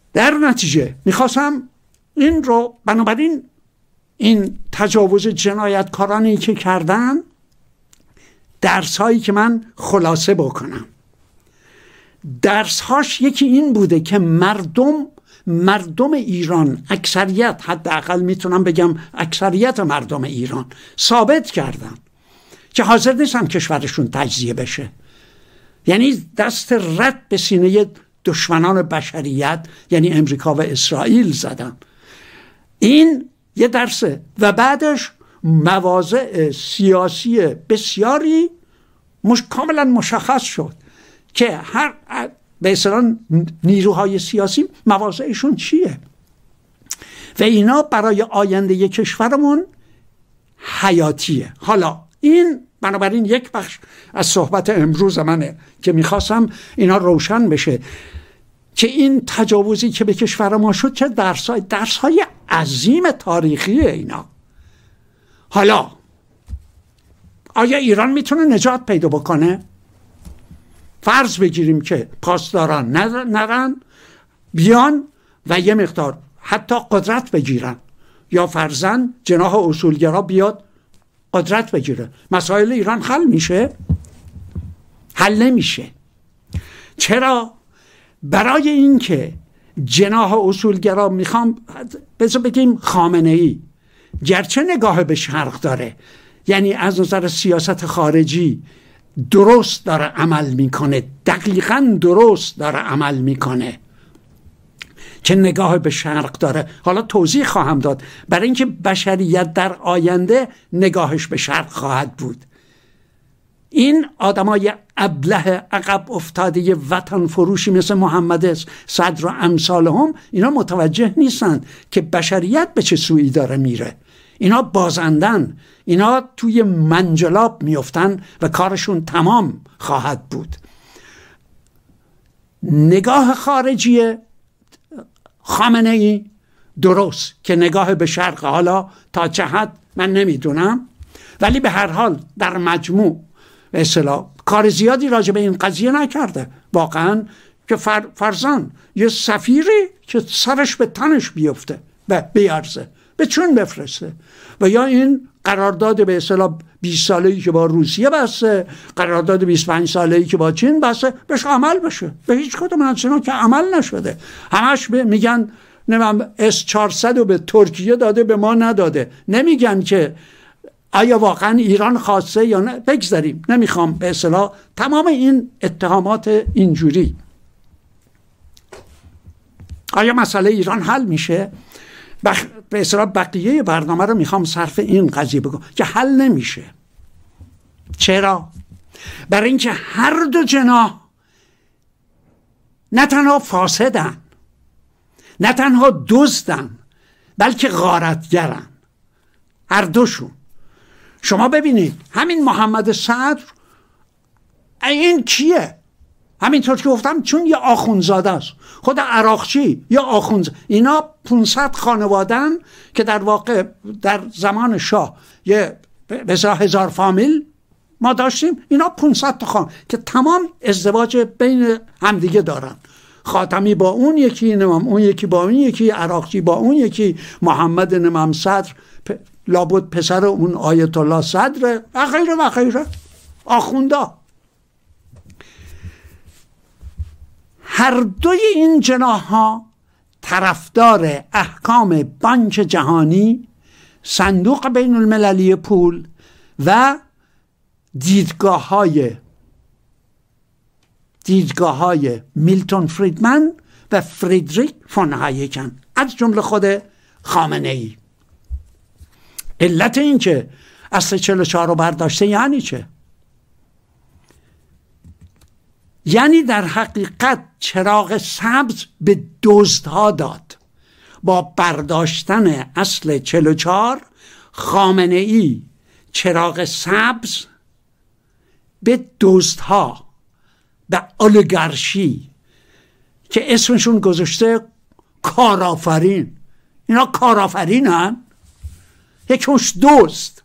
در نتیجه میخواستم این رو، بنابراین این تجاوز جنایتکارانی که کردن، درس هایی که من خلاصه بکنم، درس هاش یکی این بوده که مردم ایران، اکثریت، حداقل میتونم بگم اکثریت مردم ایران ثابت کردن که حاضر نیستن کشورشون تجزیه بشه. یعنی دست رد به سینه دشمنان بشریت یعنی امریکا و اسرائیل زدن. این یه درسه. و بعدش مواضع سیاسی بسیاری کاملا مشخص شد که هر به اصطلاح نیروهای سیاسی مواضعشون چیه و اینا برای آینده کشورمون حیاتیه. حالا این بنابراین یک بخش از صحبت امروز منه که میخواستم اینا روشن بشه که این تجاوزی که به کشور ما شد چه درس‌های عظیم تاریخی اینا. حالا آیا ایران میتونه نجات پیدا بکنه؟ فرض بگیریم که پاسداران نرن بیان و یه مقدار حتی قدرت بگیرن، یا فرضاً جناح اصولگرا بیاد قدرت بگیره، مسائل ایران حل میشه؟ حل نمیشه. چرا؟ برای اینکه جناح اصولگرا بذار بگیم خامنه‌ای گرچه نگاه به شرق داره، یعنی از نظر سیاست خارجی درست داره عمل میکنه، دقیقاً درست داره عمل میکنه که نگاه به شرق داره. حالا توضیح خواهم داد برای اینکه بشریت در آینده نگاهش به شرق خواهد بود. این آدمای ابله عقب افتاده وطن فروشی مثل محمد صدر و امثالهم، اینا متوجه نیستن که بشریت به چه سویی داره میره. اینا بازندن، اینا توی منجلاب میفتن و کارشون تمام خواهد بود. نگاه خارجی خامنه‌ای درست که نگاه به شرق، حالا تا چه حد من نمیدونم، ولی به هر حال در مجموع به اصطلاح کار زیادی راجع به این قضیه نکرده. واقعا که فرزان یه سفیری که سرش به تنش بیفته و بیارزه به چون بفرسته، و یا این قرارداد به اصطلاح 20 ساله‌ای که با روسیه بسته، قرارداد 25 ساله‌ای که با چین بسته، بهش عمل بشه. به هیچ کدوم از اینا که عمل نشده. همش میگن نمیدونم S-400 رو به ترکیه داده به ما نداده. نمیگن که آیا واقعا ایران خواسته یا نه. بگذاریم، نمیخوام به اصطلاح تمام این اتهامات اینجوری. آیا مسئله ایران حل میشه؟ به اصطلاح بقیه برنامه رو میخوام صرف این قضیه بگم که حل نمیشه. چرا؟ برای اینکه هر دو جناح نه تنها فاسدن، نه تنها دزدن، بلکه غارتگرن. هر دوشون. شما ببینید همین محمد صدر این کیه؟ همینطور که گفتم چون یه آخوندزاده است، خود عراقچی یا آخوندزاده، اینا 500 خانوادن که در واقع در زمان شاه یه بسیار 1000 فامیل ما داشتیم، اینا 500 تا که تمام ازدواج بین همدیگه دارن. خاتمی با اون یکی، اون یکی با اون یکی، عراقچی با اون یکی، محمد صدر لابد پسر اون آیت الله صدر و غیره و غیره، آخوندا. هر دوی این جناح ها طرفدار احکام بانک جهانی، صندوق بین المللی پول و دیدگاه های میلتون فریدمن و فریدریک فون هایکن، از جمله خود خامنه ای. علت این که اصل 44 رو برداشته یعنی چه؟ یعنی در حقیقت چراغ سبز به دزدها داد. با برداشتن اصل 44 خامنه ای چراغ سبز به دزدها، به اولیگارشی که اسمشون گذاشته کارآفرین. اینا کارآفرینن، یکیش دزد.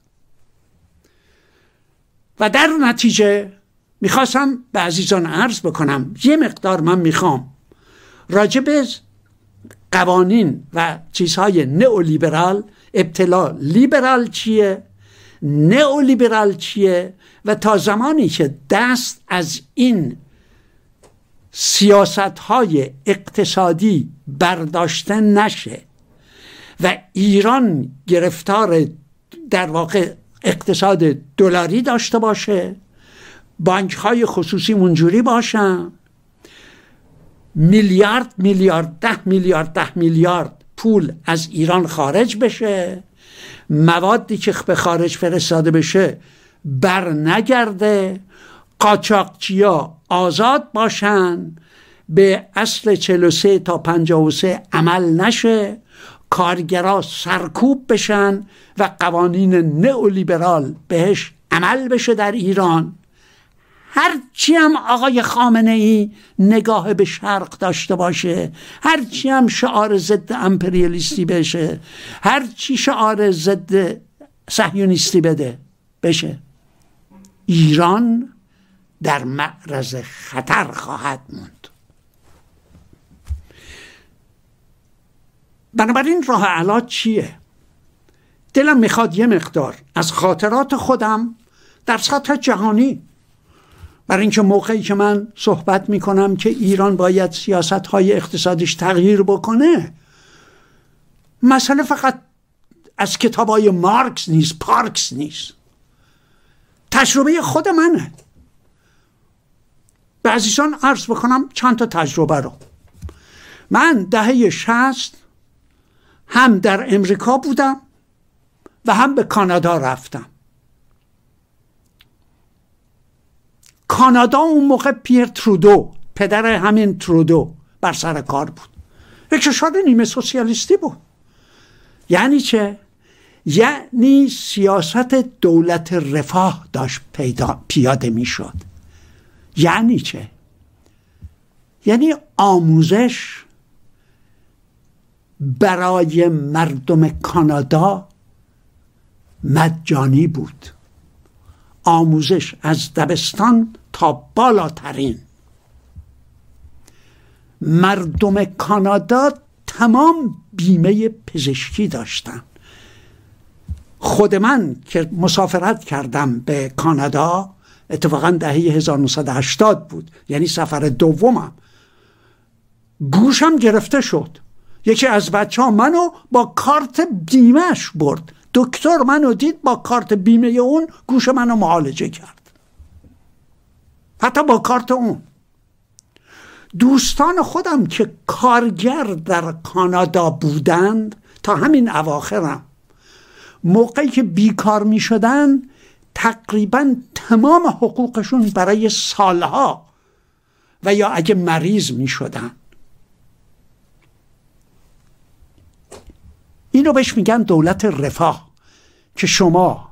و در نتیجه میخواستم به عزیزان عرض بکنم یه مقدار من میخوام راجع به قوانین و چیزهای نئولیبرال، ابتلا لیبرال چیه، نئولیبرال چیه، و تا زمانی که دست از این سیاستهای اقتصادی برداشته نشه و ایران گرفتار در واقع اقتصاد دلاری داشته باشه، بانک‌های خصوصی اونجوری باشن، میلیارد 10 میلیارد پول از ایران خارج بشه، موادی که به خارج فرستاده بشه بر نگرده، قاچاقچیا آزاد باشن، به اصل 43 تا 53 عمل نشه، کارگرا سرکوب بشن و قوانین نئولیبرال بهش عمل بشه در ایران. هرچی هم آقای خامنه ای نگاه به شرق داشته باشه، هرچی هم شعار ضد امپریالیستی بشه، هرچی شعار ضد صهیونیستی بده بشه، ایران در معرض خطر خواهد موند. بنابراین راه علاج چیه؟ دلم میخواد یه مقدار از خاطرات خودم در سطح جهانی، برای اینکه موقعی که من صحبت میکنم که ایران باید سیاست‌های اقتصادیش تغییر بکنه، مسئله فقط از کتابای مارکس نیست، پارکس نیست، تجربه خود منه. به عزیزان عرض بکنم چند تا تجربه رو. من دهه 60 هم در امریکا بودم و هم به کانادا رفتم. کانادا اون موقع پیر ترودو، پدر همین ترودو، بر سر کار بود. یک کشور نیمه سوسیالیستی بود. یعنی چه؟ یعنی سیاست دولت رفاه داشت پیاده می شد. یعنی چه؟ یعنی آموزش برای مردم کانادا مجانی بود. آموزش از دبستان تا بالاترین. مردم کانادا تمام بیمه پزشکی داشتن. خود من که مسافرت کردم به کانادا، اتفاقا دهه 1980 بود، یعنی سفر دومم، گوشم گرفته شد. یکی از بچه‌ها منو با کارت بیمهش برد، دکتر منو دید با کارت بیمه اون گوش منو معالجه کرد، حتی با کارت اون. دوستان خودم که کارگر در کانادا بودند تا همین اواخرم، موقعی که بیکار می شدن تقریبا تمام حقوقشون برای سالها، و یا اگه مریض می شدن، اینو بهش میگن دولت رفاه، که شما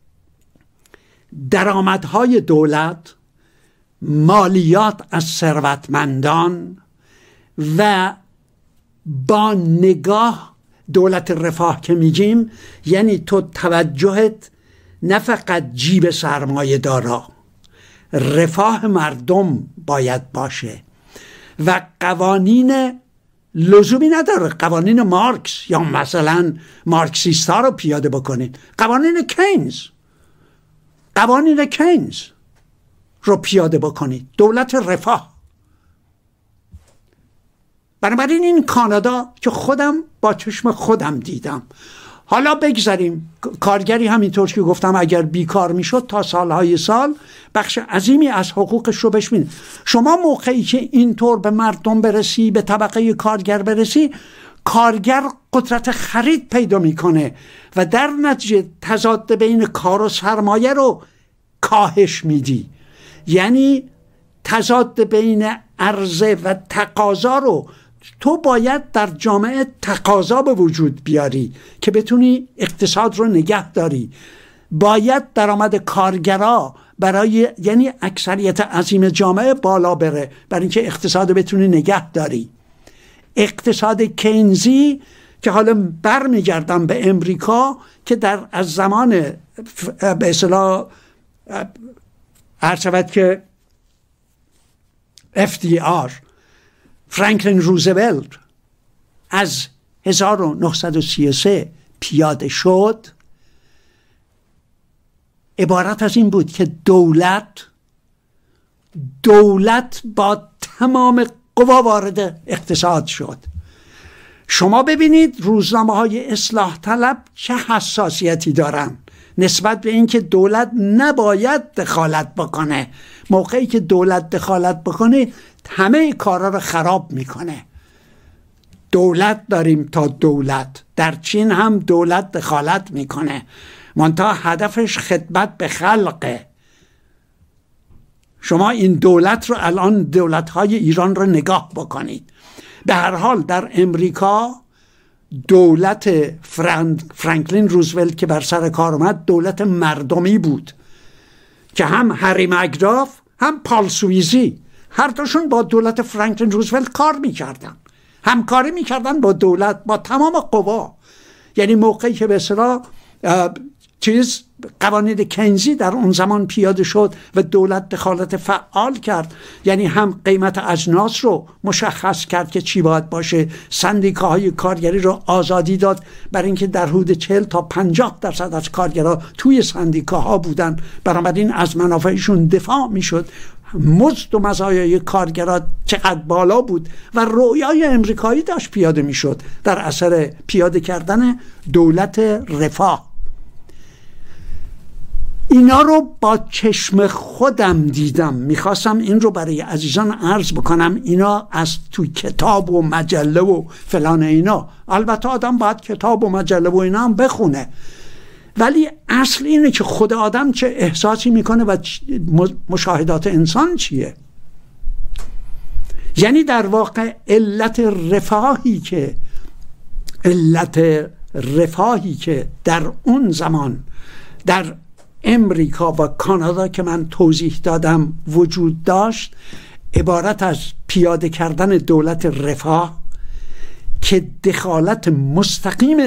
درآمدهای دولت، مالیات از ثروتمندان و با نگاه دولت رفاه که میگیم، یعنی تو توجهت نه فقط جیب سرمایه دارا، رفاه مردم باید باشه و قوانین لزومی نداره قوانین مارکس یا مثلا مارکسیستا رو پیاده بکنید، قوانین کینز رو پیاده بکنید، دولت رفاه. بنابراین این کانادا که خودم با چشم خودم دیدم. حالا بگذاریم کارگری همینطور که گفتم اگر بیکار میشد تا سالهای سال بخش عظیمی از حقوقش رو بهش میدن. شما موقعی که اینطور به مردم برسی، به طبقه کارگر برسی، کارگر قدرت خرید پیدا میکنه و در نتیجه تضاد بین کار و سرمایه رو کاهش میدی. یعنی تضاد بین عرضه و تقاضا رو تو باید در جامعه تقاضا به وجود بیاری که بتونی اقتصاد رو نگه داری. باید درآمد کارگرا برای یعنی اکثریت عظیم جامعه بالا بره برای اینکه اقتصاد رو بتونی نگه داری. اقتصاد کینزی که حالا برمیگردم به امریکا که در از زمان به اصطلاح هر شود که FDR، فرانکلین روزولت از 1933 پیاده شد عبارت از این بود که دولت با تمام قوا وارد اقتصاد شد. شما ببینید روزنامه‌های اصلاح طلب چه حساسیتی دارن نسبت به اینکه دولت نباید دخالت بکنه. موقعی که دولت دخالت بکنه همه کارا رو خراب میکنه. دولت داریم تا دولت. در چین هم دولت دخالت میکنه، منتها هدفش خدمت به خلقه. شما این دولت رو الان دولت‌های ایران رو نگاه بکنید. به هر حال در امریکا دولت فرانکلین روزولت که بر سر کار اومد دولت مردمی بود که هم هری مکداف هم پال سویزی هر دوشون با دولت فرانکلین روزولت کار میکردن، همکاری میکردن با دولت با تمام قوا. یعنی موقعی که به اصطلاح قوانین کینزی در اون زمان پیاده شد و دولت دخالت فعال کرد، یعنی هم قیمت اجناس رو مشخص کرد که چی باید باشه، سندیکاهای کارگری رو آزادی داد برای اینکه در حدود 40 تا 50% از کارگرها توی سندیکاها بودن، بنابراین از منافعشون دفاع میشد. مزد و مزایای کارگرها چقدر بالا بود و رویای امریکایی داشت پیاده میشد در اثر پیاده کردن دولت رفاه. اینا رو با چشم خودم دیدم، میخواستم این رو برای عزیزان عرض بکنم. اینا از توی کتاب و مجله و فلان اینا، البته آدم باید کتاب و مجله و اینا هم بخونه، ولی اصل اینه که خود آدم چه احساسی میکنه و مشاهدات انسان چیه. یعنی در واقع علت رفاهی که در اون زمان در امریکا و کانادا که من توضیح دادم وجود داشت عبارت از پیاده کردن دولت رفاه که دخالت مستقیم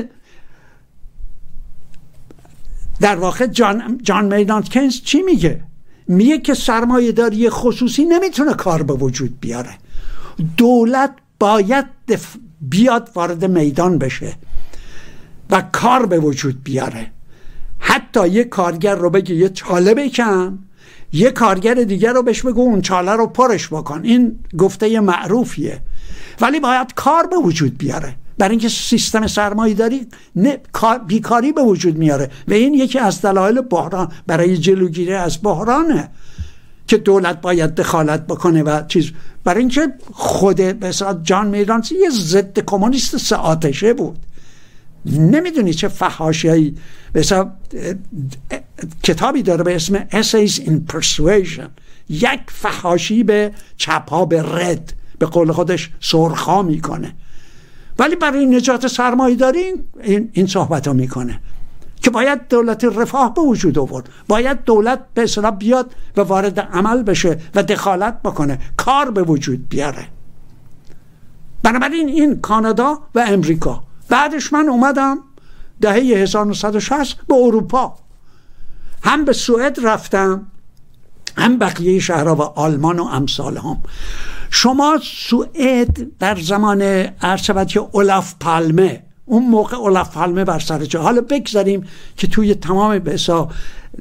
در واقع جان میدانت کینز چی میگه؟ میگه که سرمایه‌داری خصوصی نمیتونه کار به وجود بیاره، دولت باید بیاد وارد میدان بشه و کار به وجود بیاره. حتی یک کارگر رو بگه یه چاله بکن، یک کارگر دیگر رو بهش بگو اون چاله رو پرش بکن، این گفته معروفیه، ولی باید کار به وجود بیاره. برای اینکه سیستم سرمایه‌داری بیکاری به وجود میاره و این یکی از دلایل بحران، برای جلوگیری از بحرانه که دولت باید دخالت بکنه و چیز. برای اینکه خود مثلا جان میدانت یه ضد کمونیست سه آتشه بود. نمیدونی چه فحاشیایی، مثلا کتابی داره به اسم Essays in Persuasion، یک فحاشی به چپ‌ها، به رد، به قول خودش سرخا میکنه، ولی برای نجات سرمایه‌داری این صحبت ها میکنه که باید دولت رفاه به وجود آورد، باید دولت به اصطلاح بیاد و وارد عمل بشه و دخالت بکنه، کار به وجود بیاره. بنابراین این کانادا و امریکا. بعدش من اومدم دهه 1960 به اروپا، هم به سوئد رفتم هم بقیه شهرها و آلمان و امثال هم. شما سوئد در زمان عرشبت اولاف پالمه، اون موقع اولاف پالمه بر سر جا، حالا بگذاریم که توی تمام بسا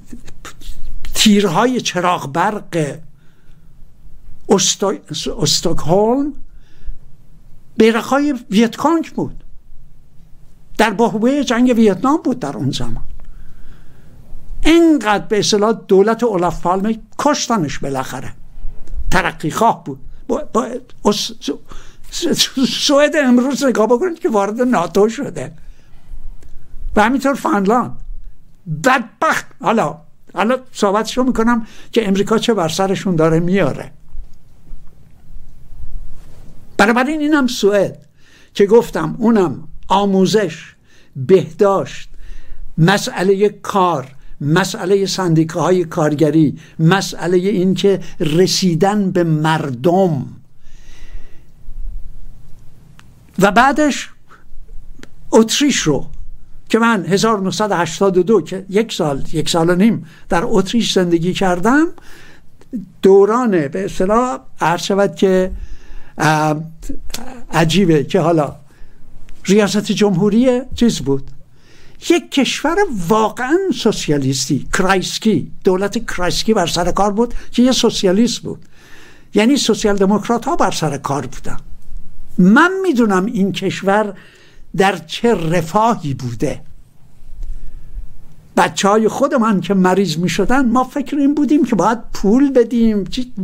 تیرهای چراغ برق استکهلم بیرقهای ویتکانگ بود، در باهوی جنگ ویتنام بود در اون زمان. اینقدر به اصطلاح دولت اولاف پالمه کشتنش، بالاخره ترقی خواه بود. سوئد امروز نگاه بکنید که وارد ناتو شده و همینطور فنلاند. بدبخت. حالا صحبتشو میکنم که امریکا چه بر سرشون داره میاره. بنابراین اینم سوئد که گفتم اونم آموزش، بهداشت، مسئله کار، مسئله سندیکاهای کارگری، مسئله این که رسیدن به مردم. و بعدش اتریش رو که من 1982 که یک سال و نیم در اتریش زندگی کردم، دوران به اصطلاح عرض شود که عجیبه که حالا ریاست جمهوری چیز بود، یک کشور واقعا سوسیالیستی، کرایسکی، دولت کرایسکی بر سر کار بود که یه سوسیالیست بود، یعنی سوسیال دموکرات ها بر سر کار بودن. من میدونم این کشور در چه رفاهی بوده. بچه های خود من که مریض می شدن ما فکر این بودیم که باید پول بدیم،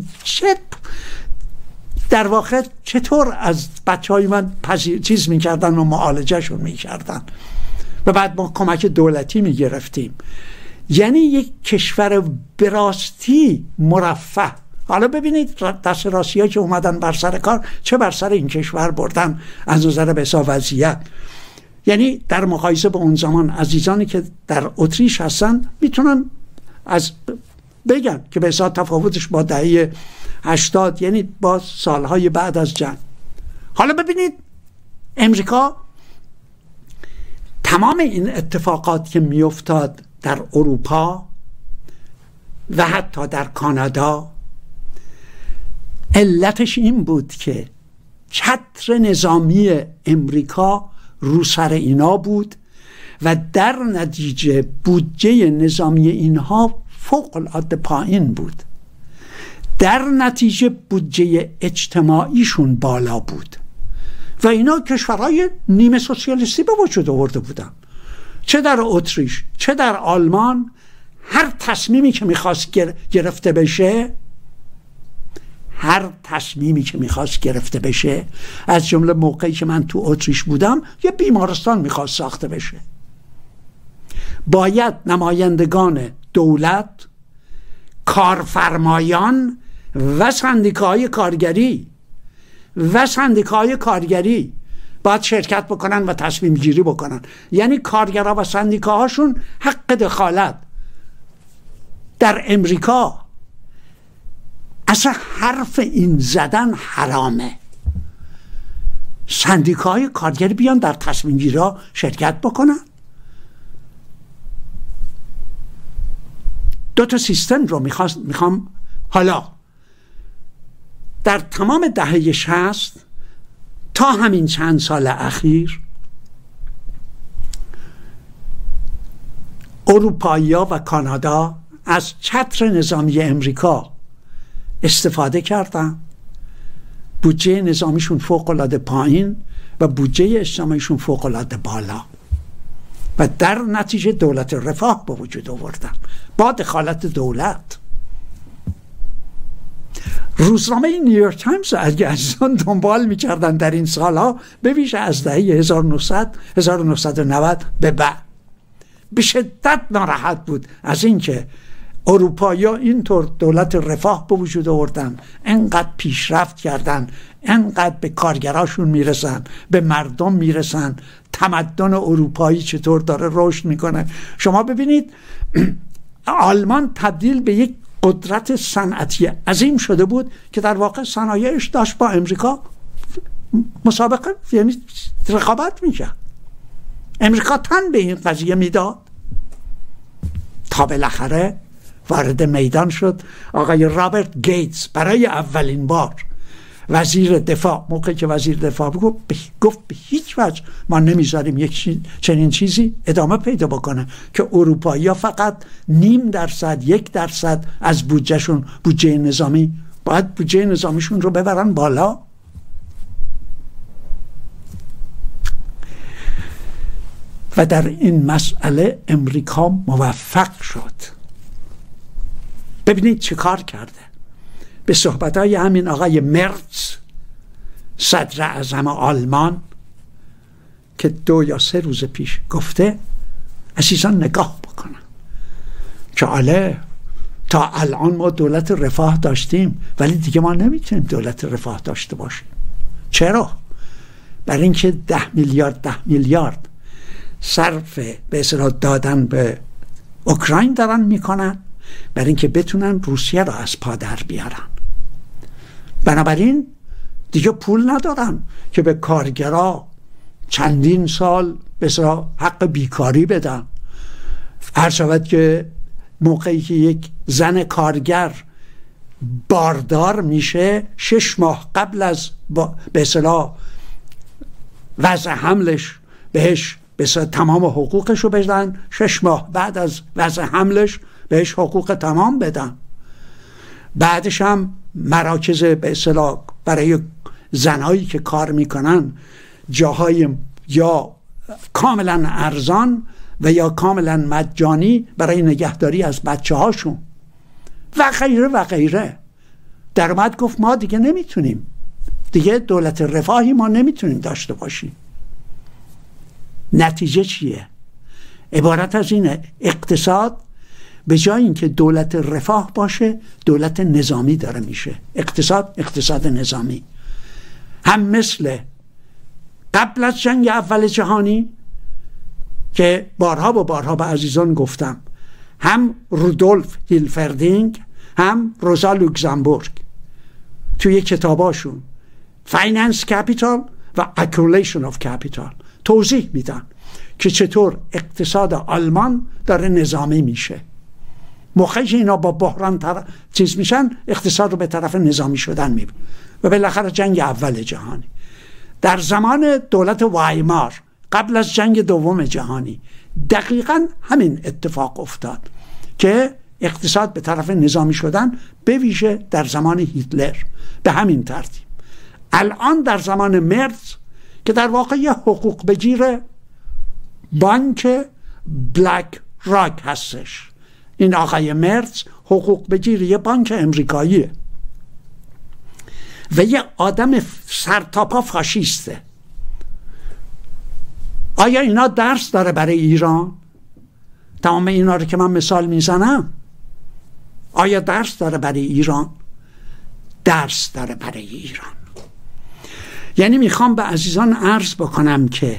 در واقع چطور از بچه های من چیز می کردن و معالجه شون می کردن و بعد ما کمک دولتی می گرفتیم. یعنی یک کشور براستی مرفه. حالا ببینید دست راستی ها که اومدن بر سر کار چه بر سر این کشور بردن از نظر بسا وضعیت. یعنی در مقایسه با اون زمان عزیزانی که در اتریش هستن میتونن بگن که بسا تفاوتش با دهه 80 یعنی با سالهای بعد از جنگ. حالا ببینید امریکا تمام این اتفاقات که میافتاد در اروپا و حتی در کانادا علتش این بود که چتر نظامی امریکا رو سر اینا بود و در نتیجه بودجه نظامی اینها فوق العاده پایین بود، در نتیجه بودجه اجتماعیشون بالا بود و اینا کشورهای نیمه سوسیالیستی به وجود آورده بودن، چه در اتریش چه در آلمان. هر تصمیمی که میخواست گرفته بشه، از جمله موقعی که من تو اتریش بودم یه بیمارستان میخواست ساخته بشه، باید نمایندگان دولت، کارفرمایان و سندیکاهای کارگری باید شرکت بکنن و تصمیم گیری بکنن. یعنی کارگرها و سندیکاهاشون حق دخالت. در امریکا اصلا حرف این زدن حرامه. سندیکاهای کارگری بیان در تصمیم گیری ها شرکت بکنن. دو تا سیستم رو میخوام حالا در تمام دهه 60 تا همین چند سال اخیر اروپایی‌ها و کانادا از چتر نظامی امریکا استفاده کردن. بودجه نظامیشون فوق العاده پایین و بودجه اجتماعیشون فوق العاده بالا و در نتیجه دولت رفاه به وجود آوردن با دخالت دولت. روزنامه نیویورک تایمز اگه عزیزان دنبال می‌کردن در این سالها به ویژه از دهه 1990 به بعد به شدت ناراحت بود از اینکه اروپایی‌ها اینطور دولت رفاه به وجود آوردن، انقدر پیشرفت کردن، انقدر به کارگراشون میرسن، به مردم میرسن، تمدن اروپایی چطور داره رشد میکنه. شما ببینید آلمان تبدیل به یک قدرت صنعتی عظیم شده بود که در واقع صنایعش داشت با امریکا مسابقه، یعنی رقابت میکرد. امریکا تن به این قضیه میداد تا بالاخره وارد میدان شد آقای رابرت گیتس برای اولین بار وزیر دفاع. موقعی که وزیر دفاع گفت به هیچ وجه ما نمیذاریم یک چنین چیزی ادامه پیدا بکنه که اروپایی‌ها فقط 0.5% 1% از بودجهشون، بودجه نظامی، باید بودجه نظامیشون رو ببرن بالا. و در این مسئله امریکا موفق شد. ببینید چه کار کرده. به صحبتهای همین آقای مرتز صدر اعظم آلمان که 2 یا 3 روز پیش گفته عزیزان نگاه بکنن که آله تا الان ما دولت رفاه داشتیم ولی دیگه ما نمیتونیم دولت رفاه داشته باشیم. چرا؟ برای اینکه 10 میلیارد صرف به اصطلاح دادن به اوکراین دارن میکنن برای اینکه بتونن روسیه را از پا در بیارن. بنابراین دیگه پول ندارن که به کارگرا چندین سال به اصطلاح حق بیکاری بدن. هر شود که موقعی که یک زن کارگر باردار میشه 6 ماه قبل از به اصطلاح وضع حملش بهش تمام حقوقش رو بدن، 6 ماه بعد از وضع حملش بهش حقوق تمام بدن. بعدش هم مراکز به اصطلاح برای زنایی که کار میکنن جاهای یا کاملا ارزان و یا کاملا مجانی برای نگهداری از بچه هاشون و غیره و غیره. در اومد گفت ما دیگه نمیتونیم، دیگه دولت رفاهی ما نمیتونیم داشته باشیم. نتیجه چیه؟ عبارت از اینه اقتصاد به جای اینکه دولت رفاه باشه دولت نظامی داره میشه. اقتصاد نظامی، هم مثل قبل از جنگ اول جهانی که بارها و بارها به عزیزان گفتم، هم رودولف هیلفردینگ هم روزا لوکزامبورگ توی کتاباشون فایننس کپیتال و اکومولیشن آف کپیتال توضیح میدن که چطور اقتصاد آلمان داره نظامی میشه. موقعی که اینا با بحران چیز میشن اقتصاد رو به طرف نظامی شدن میبرن و بالاخره جنگ اول جهانی. در زمان دولت وایمار قبل از جنگ دوم جهانی دقیقاً همین اتفاق افتاد که اقتصاد به طرف نظامی شدن، به ویژه در زمان هیتلر به همین ترتیب. الان در زمان مرز که در واقع یه حقوق بگیر بانک بلک راک هستش، این آقای مرز حقوق بگیر یه بانک امریکاییه و یه آدم سرتاپا فاشیسته. آیا اینا درس داره برای ایران؟ تمام اینا رو که من مثال میزنم آیا درس داره برای ایران؟ درس داره برای ایران. یعنی میخوام به عزیزان عرض بکنم که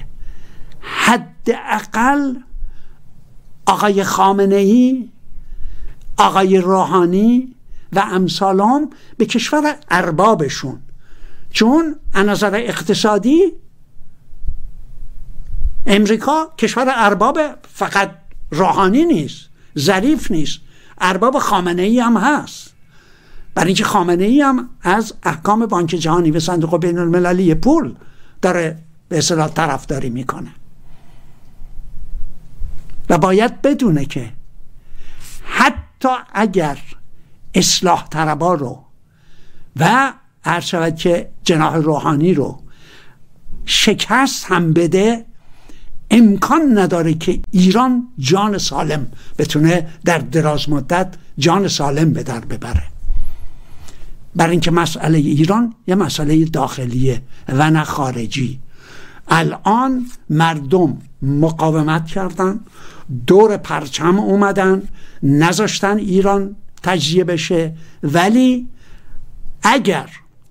حداقل آقای خامنه‌ای، آقای روحانی و امثالهم به کشور اربابشون، چون از نظر اقتصادی امریکا کشور ارباب فقط روحانی نیست، ظریف نیست، ارباب خامنه‌ای هم هست. برای اینکه خامنه‌ای هم از احکام بانک جهانی و صندوق بین المللی پول داره به اصطلاح طرفداری میکنه و باید بدونه که حتی اگر اصلاح طلبا رو و هر شود که جناح روحانی رو شکست هم بده، امکان نداره که ایران جان سالم بتونه در دراز مدت جان سالم به در ببره. برای اینکه مسئله ایران یه مسئله داخلیه و نه خارجی. الان مردم مقاومت کردن، دور پرچم اومدن، نذاشتن ایران تجزیه بشه. ولی اگر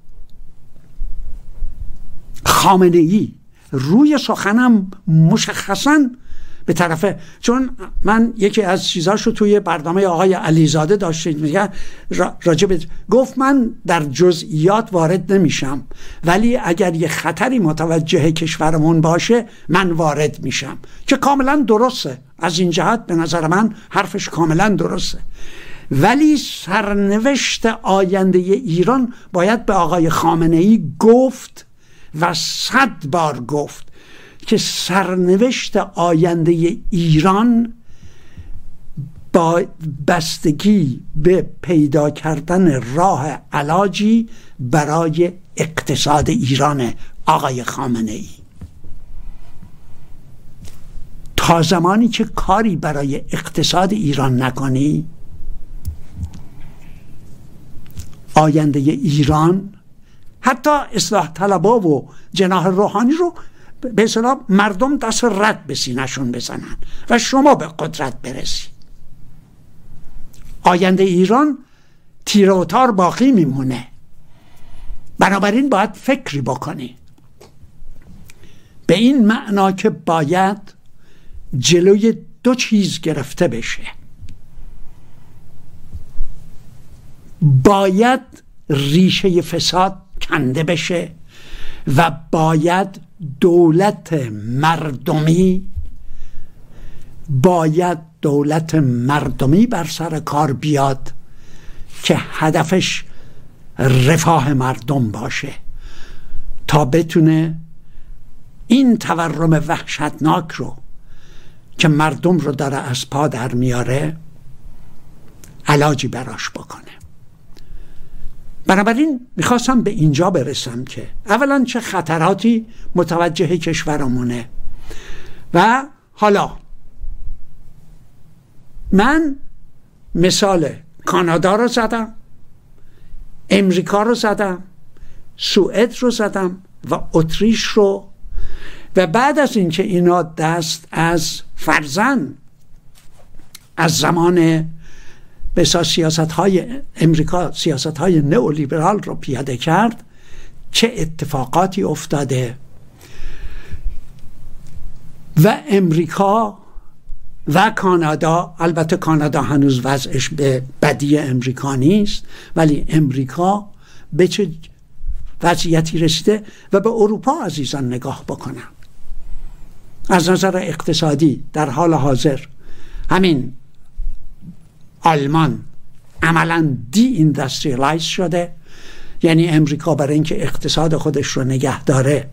خامنه‌ای روی سخنم مشخصاً به طرف، چون من یکی از چیزاشو توی برنامه آقای علیزاده داشتید میگه راجب، گفت من در جزئیات وارد نمیشم ولی اگر یه خطری متوجه کشورمون باشه من وارد میشم، که کاملا درسته. از این جهت به نظر من حرفش کاملا درسته. ولی سرنوشت آینده ایران باید به آقای خامنه‌ای گفت و 100 بار گفت که سرنوشت آینده ایران با بستگی به پیدا کردن راه علاجی برای اقتصاد ایران. آقای خامنه‌ای تا زمانی که کاری برای اقتصاد ایران نکنی، آینده ایران، حتی اصلاح طلبا و جناح روحانی رو به اصطلاح مردم دست رد به سینه‌شون بزنن و شما به قدرت برسی، آینده ایران تیره و تار باقی میمونه. بنابراین باید فکری بکنی به این معنا که باید جلوی 2 چیز گرفته بشه. باید ریشه فساد کنده بشه و باید دولت مردمی بر سر کار بیاد که هدفش رفاه مردم باشه تا بتونه این تورم وحشتناک رو که مردم رو داره از پا در میاره علاجی براش بکنه. بنابراین میخواستم به اینجا برسم که اولا چه خطراتی متوجه کشورمونه و حالا من مثال کانادا رو زدم، امریکا رو زدم، سوئد رو زدم و اتریش رو، و بعد از اینکه اینا دست از فرزن از زمان بسیار سیاست‌های امریکا، سیاست‌های نئولیبرال رو پیاده کرد، چه اتفاقاتی افتاده و امریکا و کانادا، البته کانادا هنوز وضعش به بدی امریکا نیست، ولی امریکا به چه وضعیتی رسیده و به اروپا عزیزان نگاه بکنن. از نظر اقتصادی در حال حاضر همین آلمان عملاً دی اندستریالایز شده، یعنی امریکا برای اینکه اقتصاد خودش رو نگه داره،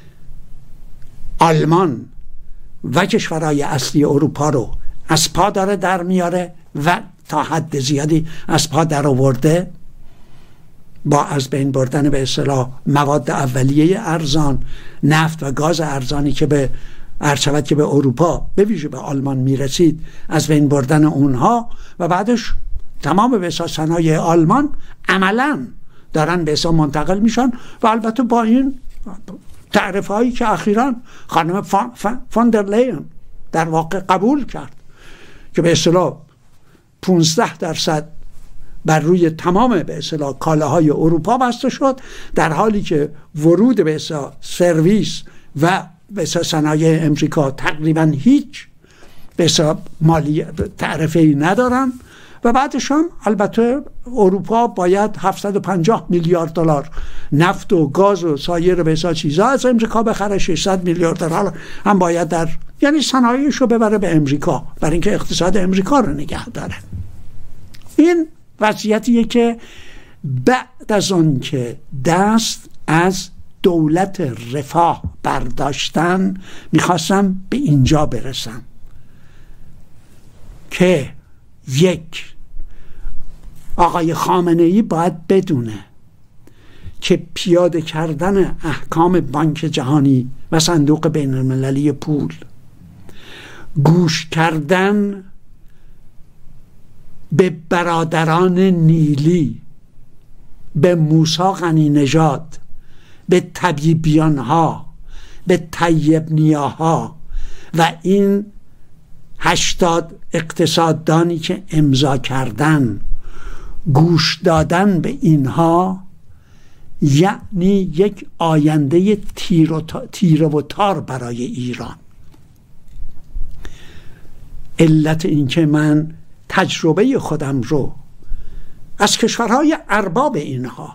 آلمان و کشورهای اصلی اروپا رو از پا داره در میاره و تا حد زیادی از پا در آورده با از بین بردن به اصطلاح مواد اولیه ارزان، نفت و گاز ارزانی که به ارشود که به اروپا به ویژه به آلمان میرسید، از بین بردن اونها و بعدش تمام به اصطلاح صنایع آلمان عملاً دارن به اصطلاح منتقل میشن و البته با این تعرفه هایی که اخیراً خانم فان در لین در واقع قبول کرد که به اصطلاح 15% بر روی تمام به اصطلاح کالاهای اروپا بسته شد، در حالی که ورود به اصطلاح سرویس و به اصطلاح صنایع امریکا تقریبا هیچ به اصطلاح مالی تعرفه‌ای ندارن و بعدش هم البته اروپا باید 750 میلیارد دلار نفت و گاز و سایر به اصطلاح چیزا از امریکا بخره، 600 میلیارد دلار هم باید در یعنی صنایعش رو ببره به امریکا برای اینکه اقتصاد امریکا رو نگه داره. این وضعیتیه که بعد از آن که دست از دولت رفاه برداشتن میخواستم به اینجا برسم که یک، آقای خامنه‌ای باید بدونه که پیاده کردن احکام بانک جهانی و صندوق بین المللی پول، گوش کردن به برادران نیلی، به موسی غنی نژاد، به طبیبیان ها، به طیب نیاها و این 80 اقتصاددانی که امضا کردن، گوش دادن به اینها یعنی یک آینده تیره و تار برای ایران. علت این که من تجربه خودم رو از کشورهای ارباب اینها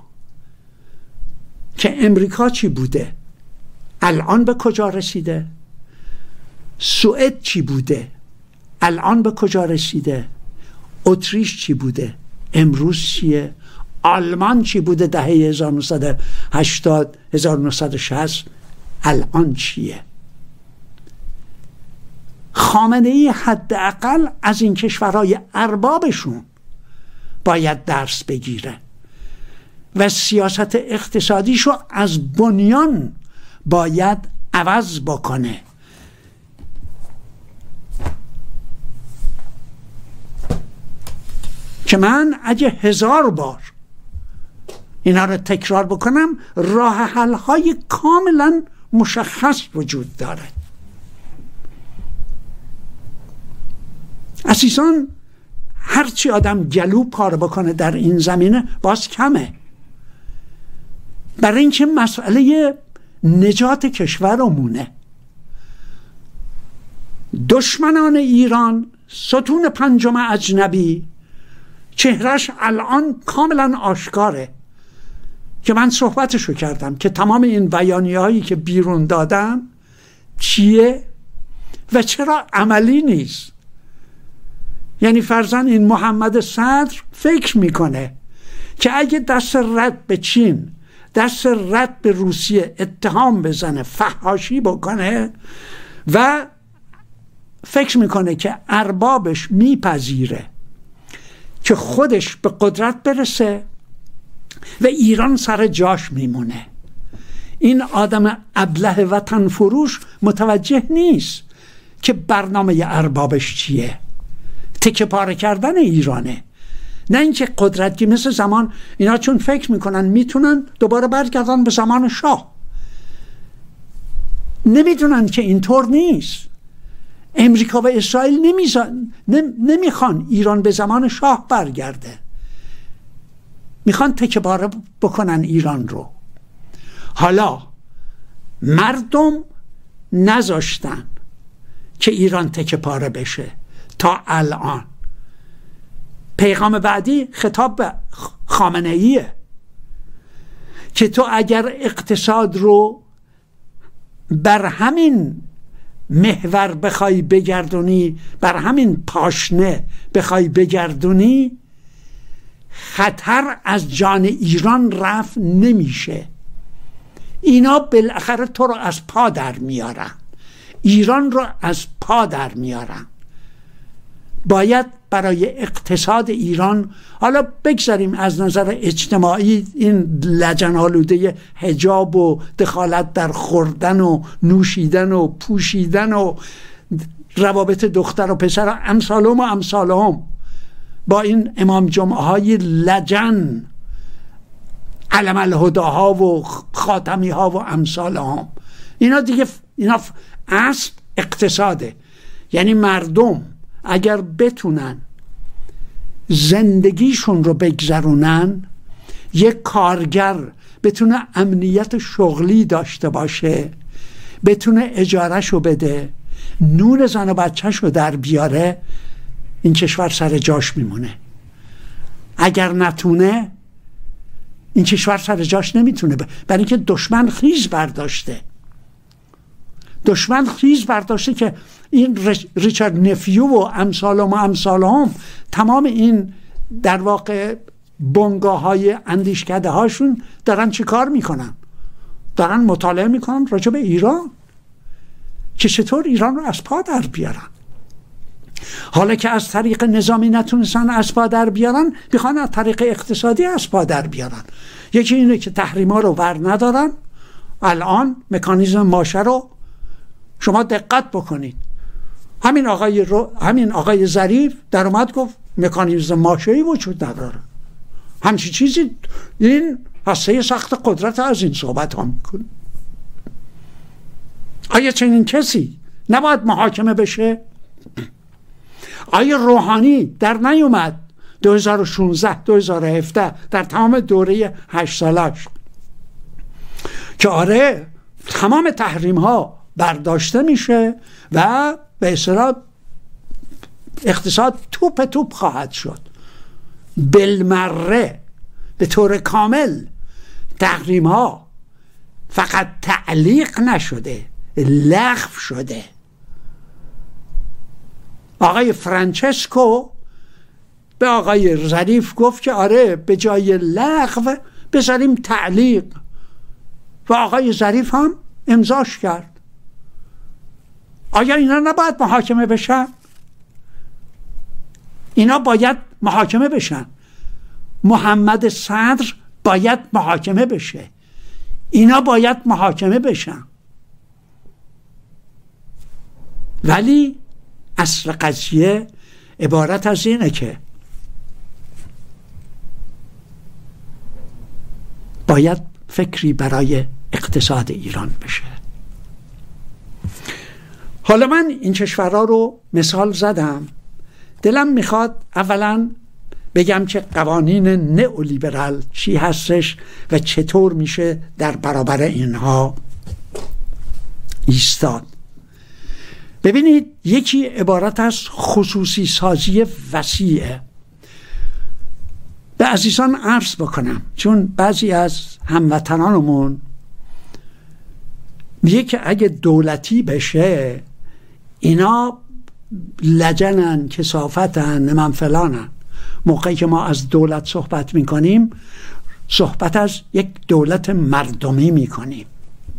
که امریکا چی بوده، الان به کجا رسیده، سوئد چی بوده، الان به کجا رسیده، اتریش چی بوده، امروز چیه، آلمان چی بوده دهه 1980 1960 الان چیه. خامنه‌ای حداقل از این کشورهای اربابشون باید درس بگیره و سیاست اقتصادیشو از بنیان باید عوض بکنه. که من اگه 1000 بار اینا رو تکرار بکنم راه حل های کاملا مشخص وجود داره. عزیزان، هرچی آدم گلو پار بکنه در این زمینه باز کمه، برای اینکه مسئله نجات کشورمونه. دشمنان ایران، ستون پنجم اجنبی، چهرش الان کاملا آشکاره که من صحبتشو کردم که تمام این بیانیه هایی که بیرون دادم چیه و چرا عملی نیست. یعنی فرضاً این محمد صدر فکر میکنه که اگه دست رد به چین دست رد به روسیه اتهام بزنه، فحاشی بکنه و فکر میکنه که اربابش میپذیره که خودش به قدرت برسه و ایران سر جاش میمونه، این آدم ابله وطن فروش متوجه نیست که برنامه اربابش چیه. تکه پاره کردن ایرانه، نه اینکه قدرتی مثل زمان اینا، چون فکر میکنن میتونن دوباره برگردن به زمان شاه. نمیدونن که اینطور نیست. امریکا و اسرائیل نمیخوان ایران به زمان شاه برگرده، میخوان تکه پاره بکنن ایران رو. حالا مردم نذاشتن که ایران تکه پاره بشه تا الان. پیغام بعدی خطاب به خامنه ایه که تو اگر اقتصاد رو بر همین محور بخوای بگردونی، بر همین پاشنه بخوای بگردونی، خطر از جان ایران رفع نمیشه. اینا بالاخره تو رو از پا در میارن، ایران رو از پا در میارن. باید برای اقتصاد ایران، حالا بگذاریم از نظر اجتماعی این لجن‌آلوده حجاب و دخالت در خوردن و نوشیدن و پوشیدن و روابط دختر و پسر و امثالهم با این امام جمعه های لجن، علم الهداها و خاتمی ها و امثالهم، اینا دیگه اینا اصل اقتصاده. یعنی مردم اگر بتونن زندگیشون رو بگذرونن، یک کارگر بتونه امنیت شغلی داشته باشه، بتونه اجارهشو بده، نون زن و بچهشو در بیاره، این کشور سر جاش میمونه. اگر نتونه، این کشور سر جاش نمیتونه، برای اینکه دشمن خیز برداشته. دشمن خیز برداشته که این ریچارد نفیو و امثالهم تمام این در واقع بنگاه های اندیشکده هاشون دارن چی کار میکنن؟ دارن مطالعه میکنن راجع به ایران که چطور ایران رو از پا در بیارن. حالا که از طریق نظامی نتونستن از پا در بیارن، میخوان از طریق اقتصادی از پا در بیارن. یکی اینه که تحریما رو ور ندارن. الان مکانیزم ماشه رو شما دقت بکنید، همین آقای ظریف در اومد گفت مکانیزم ماشه‌ای وجود نداره، همچی چیزی، این هسته سخت قدرت از این صحبت ها میکنه. آیا چنین کسی نباید محاکمه بشه؟ آیا روحانی در نیومد 2016 2017 در تمام دوره 8 سالش که آره تمام تحریم ها برداشته میشه و به اصطلاح اقتصاد توپ خواهد شد، بالمره به طور کامل تحریم ها فقط تعلیق نشده، لغو شده. آقای فرانچسکو به آقای ظریف گفت که آره به جای لغو بذاریم تعلیق و آقای ظریف هم امضاش کرد. آیا اینا نباید محاکمه بشن؟ اینا باید محاکمه بشن. محمد صدر باید محاکمه بشه. اینا باید محاکمه بشن. ولی اصل قضیه عبارت از اینه که باید فکری برای اقتصاد ایران بشه. حالا من این کشورها رو مثال زدم، دلم میخواد اولا بگم که قوانین نئولیبرال چی هستش و چطور میشه در برابر اینها ایستاد. ببینید، یکی عبارت از خصوصی سازی وسیعه. به عزیزان عرض بکنم، چون بعضی از هموطنانمون میگه که اگه دولتی بشه اینا لجنن، کثافتن، نمن فلانن. موقعی که ما از دولت صحبت میکنیم صحبت از یک دولت مردمی میکنیم.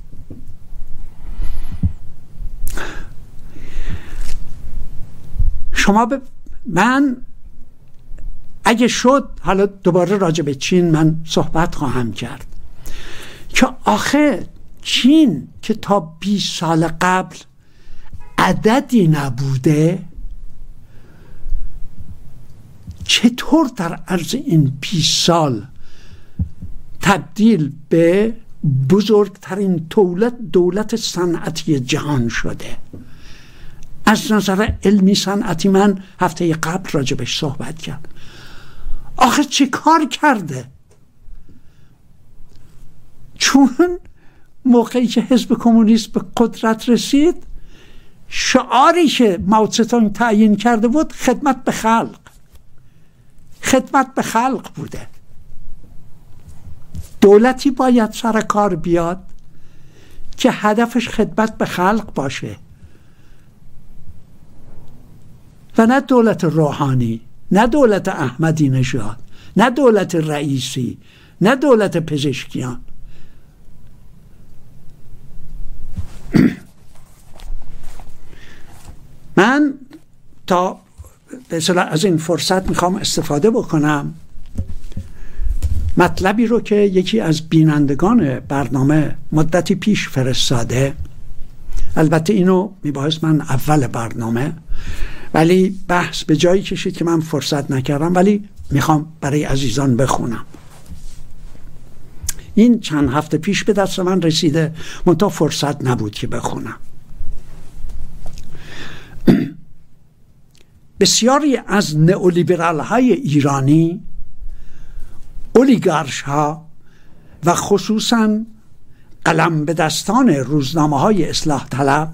من اگه شد حالا دوباره راجع به چین من صحبت خواهم کرد که آخه چین که تا 20 سال قبل عددی نبوده، چطور در عرض این 20 سال تبدیل به بزرگترین دولت صنعتی جهان شده؟ از نظر علمی صنعتی من هفته قبل راجبش صحبت کرد. آخه چه کار کرده؟ چون موقعی که حزب کمونیست به قدرت رسید، شعاری که مائو تسه تعیین کرده بود خدمت به خلق بوده. دولتی باید سر کار بیاد که هدفش خدمت به خلق باشه و نه دولت روحانی، نه دولت احمدی نژاد، نه دولت رئیسی، نه دولت پزشکیان. من تا به اصطلاح از این فرصت میخوام استفاده بکنم مطلبی رو که یکی از بینندگان برنامه مدتی پیش فرستاده. البته اینو میبایست من اول برنامه، ولی بحث به جایی کشید که من فرصت نکردم، ولی میخوام برای عزیزان بخونم. این چند هفته پیش به دست من رسیده، منتها فرصت نبود که بخونم. بسیاری از نئولیبرال های ایرانی، اولیگارش ها و خصوصا قلم به دستان روزنامه های اصلاح طلب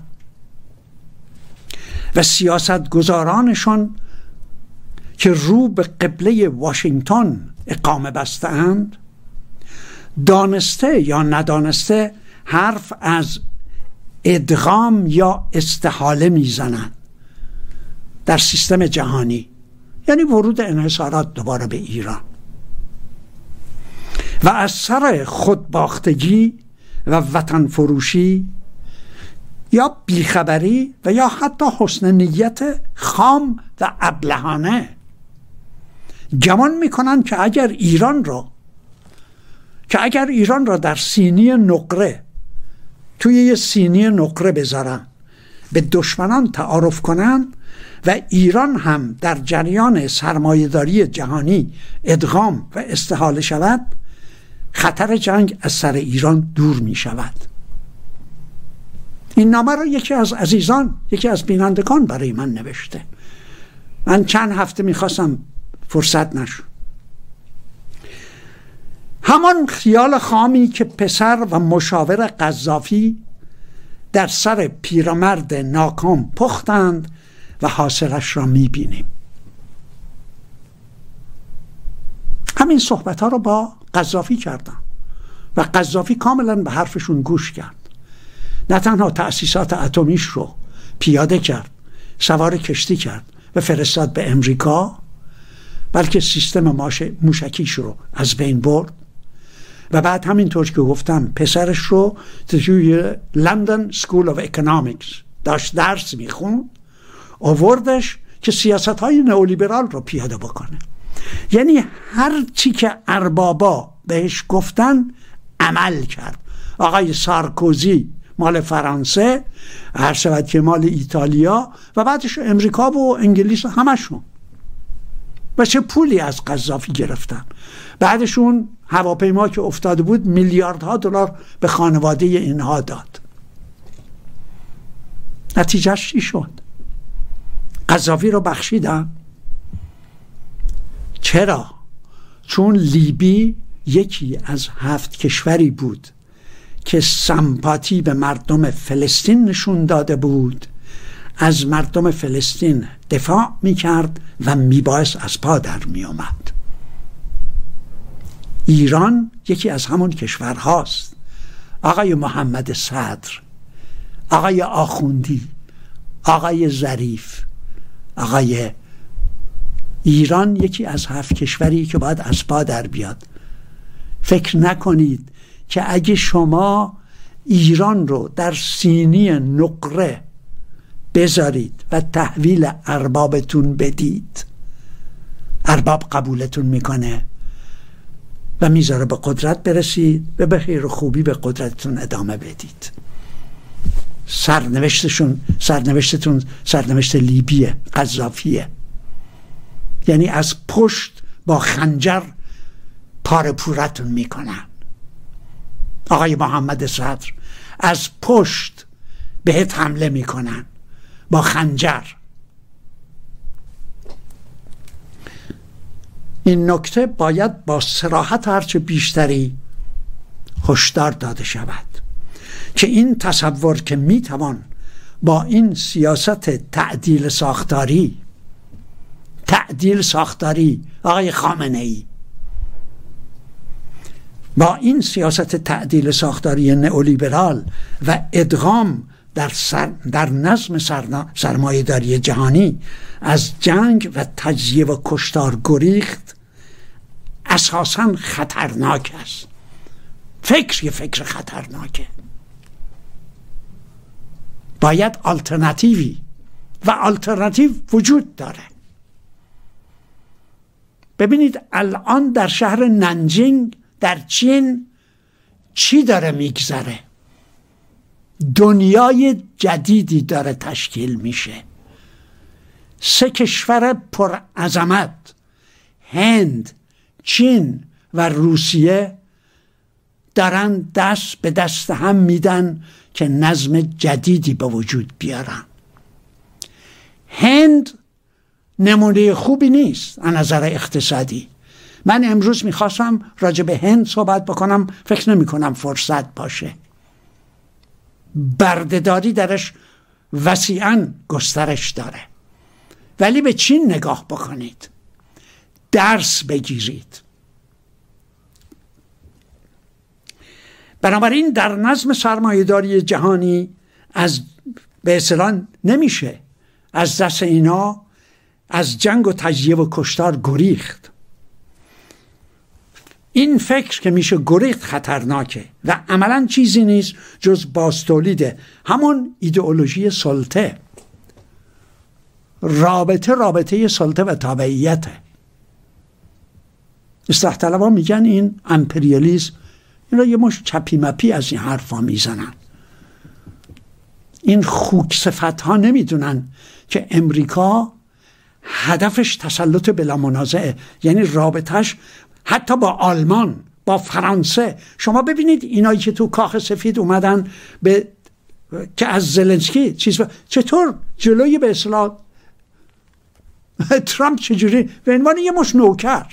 و سیاست گذارانشون که رو به قبله واشنگتن اقامه بسته‌اند، دانسته یا ندانسته حرف از ادغام یا استحاله میزنند در سیستم جهانی، یعنی ورود انحصارات دوباره به ایران و از سر خودباختگی و وطن فروشی یا بیخبری و یا حتی حسن نیت خام و ابلهانه گمان میکنن که اگر ایران را در سینی نقره، توی یه سینی نقره بذارن، به دشمنان تعارف کنن و ایران هم در جریان سرمایه‌داری جهانی ادغام و استحاله شود، خطر جنگ از سر ایران دور می شود. این نامه را یکی از عزیزان، یکی از بینندگان برای من نوشته. من چند هفته میخواستم، فرصت نشد. همان خیال خامی که پسر و مشاور قذافی در سر پیرمرد ناکام پختند و حاصلش را میبینیم. همین صحبت ها رو با قذافی کردن و قذافی کاملا به حرفشون گوش کرد. نه تنها تأسیسات اتمیش رو پیاده کرد، سوار کشتی کرد و فرستاد به امریکا، بلکه سیستم موشکیش رو از بین برد و بعد همینطور که گفتم پسرش رو توی لندن سکول آف اکونومیکس داشت درس میخوند، آوردش که سیاست های نئولیبرال رو پیاده بکنه. یعنی هر چی که اربابا بهش گفتن عمل کرد. آقای سارکوزی مال فرانسه، هر شود که مال ایتالیا و بعدش امریکا و انگلیس همشون، و چه پولی از قذافی گرفتن. بعدشون هواپیما که افتاده بود میلیاردها دلار به خانواده اینها داد. نتیجهش چی شد؟ قذافی رو بخشیدن. چرا؟ چون لیبی یکی از 7 کشوری بود که سمپاتی به مردم فلسطین نشون داده بود، از مردم فلسطین دفاع میکرد و میبایست از پا در میامد. ایران یکی از همون کشورهاست. آقای محمد صدر، آقای آخوندی، آقای ظریف، ایران یکی از 7 کشوری که باید از پا در بیاد. فکر نکنید که اگه شما ایران رو در سینی نقره بذارید و تحویل اربابتون بدید، ارباب قبولتون میکنه و میذاره به قدرت برسید و به خیر و خوبی به قدرتتون ادامه بدید. سرنوشتتون سرنوشت لیبیه، قذافیه. یعنی از پشت با خنجر پاره پورتون میکنن. آقای محمد صدر از پشت بهت حمله میکنن با خنجر. این نکته باید با صراحت هرچه بیشتری هشدار داده شود که این تصور که میتوان با این سیاست تعدیل ساختاری آقای خامنه‌ای، با این سیاست تعدیل ساختاری نئولیبرال و ادغام در نظم سرمایه‌داری جهانی از جنگ و تجزیه و کشتار گریخت اساساً خطرناک است. یه فکر خطرناکه. باید آلترناتیو وجود داره. ببینید الان در شهر نانجینگ در چین چی داره میگذره؟ دنیای جدیدی داره تشکیل میشه. 3 کشور پرعظمت، هند، چین و روسیه، دارن دست به دست هم میدن که نظم جدیدی به وجود بیارن. هند نمونه خوبی نیست از نظر اقتصادی. من امروز میخواستم راجع به هند صحبت بکنم، فکر نمی کنم فرصت باشه. بردهداری درش وسیعاً گسترش داره. ولی به چین نگاه بکنید، درس بگیرید. بنابراین در نظم سرمایه‌داری جهانی به اصطلاح نمیشه از دست اینا، از جنگ و تجزیه و کشتار گریخت. این فکر که میشه گریخت خطرناکه و عملا چیزی نیست جز بازتولید همون ایدئولوژی سلطه. رابطه سلطه و تابعیته. اصلاح طلبا میگن این امپریالیسم. اینا یه مش چپی مپی از این حرفا میزنن. این خوک صفت ها نمیدونن که امریکا هدفش تسلط بلا منازعه، یعنی رابطش حتی با آلمان، با فرانسه. شما ببینید اینایی که تو کاخ سفید اومدن که از زلنسکی چطور جلوی به اصطلاح ترامپ چجوری به عنوان یه مش نوکر.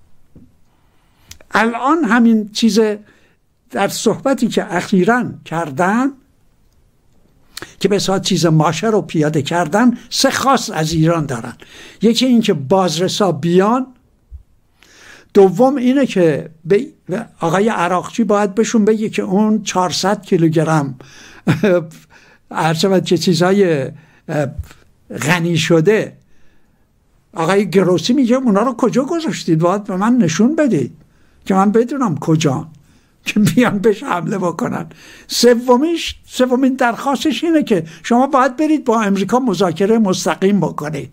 الان همین چیز در صحبتی که اخیراً کردن که به صورت چیز ماشه رو پیاده کردن، 3 خواست از ایران دارن. یکی این که بازرسا بیان، دوم اینه که آقای عراقچی باید بهشون بگه که اون 400 کیلوگرم که چیزهای غنی شده، آقای گروسی میگه اونا رو کجا گذاشتید؟ باید به من نشون بدید که من بدونم کجا، که بیان بهش حمله بکنن. سومین درخواستش اینه که شما باید برید با امریکا مذاکره مستقیم بکنید.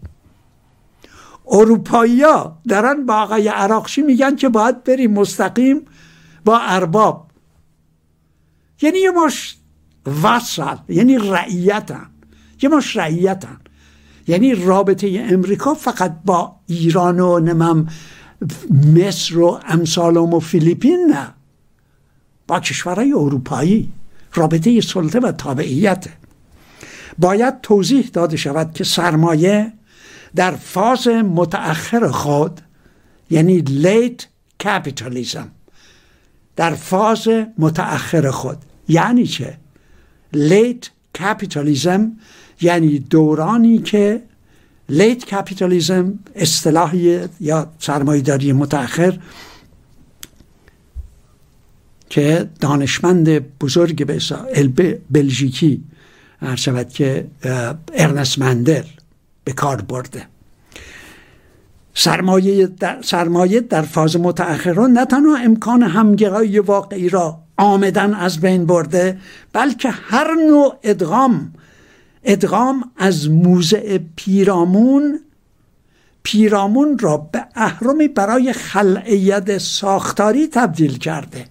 اروپایی‌ها دارن با آقای عراقچی میگن که باید بریم مستقیم با ارباب. یعنی یه مش وصل، یعنی رعیتن. یعنی رابطه امریکا فقط با ایران و مصر و امثالهم و فیلیپین نه، با کشورهای اروپایی. رابطه سلطه و تابعیت. باید توضیح داده شود که سرمایه در فاز متأخر خود، یعنی لیت کپیتالیسم، در فاز متأخر خود یعنی چه؟ لیت کپیتالیسم یعنی دورانی که لیت کپیتالیسم اصطلاحی یا سرمایه‌داری متأخر که دانشمند بزرگ بلژیکی هر شود که ارنست مندل به کار برده. سرمایه در فاز متأخره نه تنها امکان همگرایی واقعی را عامداً از بین برده، بلکه هر نوع ادغام از موضع پیرامون را به اهرمی برای خلعیت ساختاری تبدیل کرده.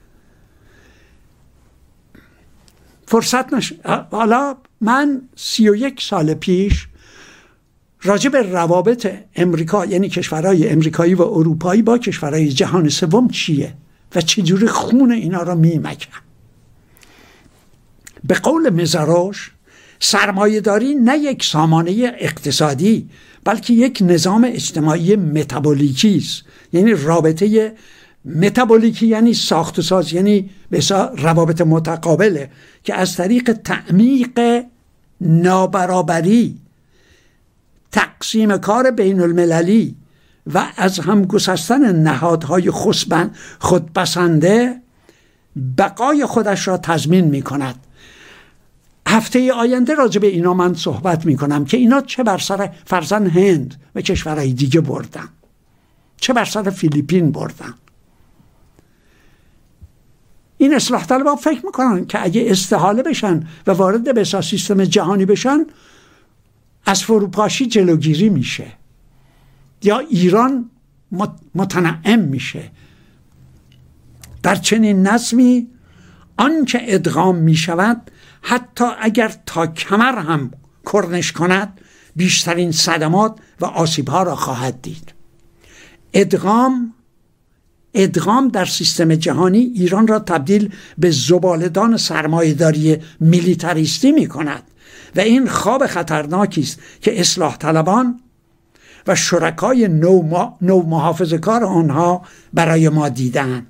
حالا من 31 سال پیش راجع به روابط امریکا، یعنی کشورهای امریکایی و اروپایی با کشورهای جهان سوم چیه و چجوری خون اینا را میمکن. به قول مزاروش، سرمایه‌داری نه یک سامانه اقتصادی بلکه یک نظام اجتماعی متابولیکی است. یعنی رابطه متابولیکی یعنی ساخت و ساز، یعنی روابط متقابله که از طریق تعمیق نابرابری، تقسیم کار بین المللی و از هم گسستن نهادهای خودپسنده بقای خودش را تضمین می کند. هفته آینده راجع به اینا من صحبت می کنم که اینا چه بر سر فرزن هند و کشورهای دیگه بردن، چه بر سر فیلیپین بردن. این اصلاح طلبان فکر میکنن که اگه استحاله بشن و وارد به سیستم جهانی بشن از فروپاشی جلوگیری میشه یا ایران متنعم میشه. در چنین نظمی آنچه ادغام میشود حتی اگر تا کمر هم کرنش کند بیشترین صدمات و آسیبها را خواهد دید. ادغام در سیستم جهانی ایران را تبدیل به زباله‌دان سرمایه‌داری میلیتاریستی می کند و این خواب خطرناکی است که اصلاح طلبان و شرکای نو محافظه‌کار آنها برای ما دیدن.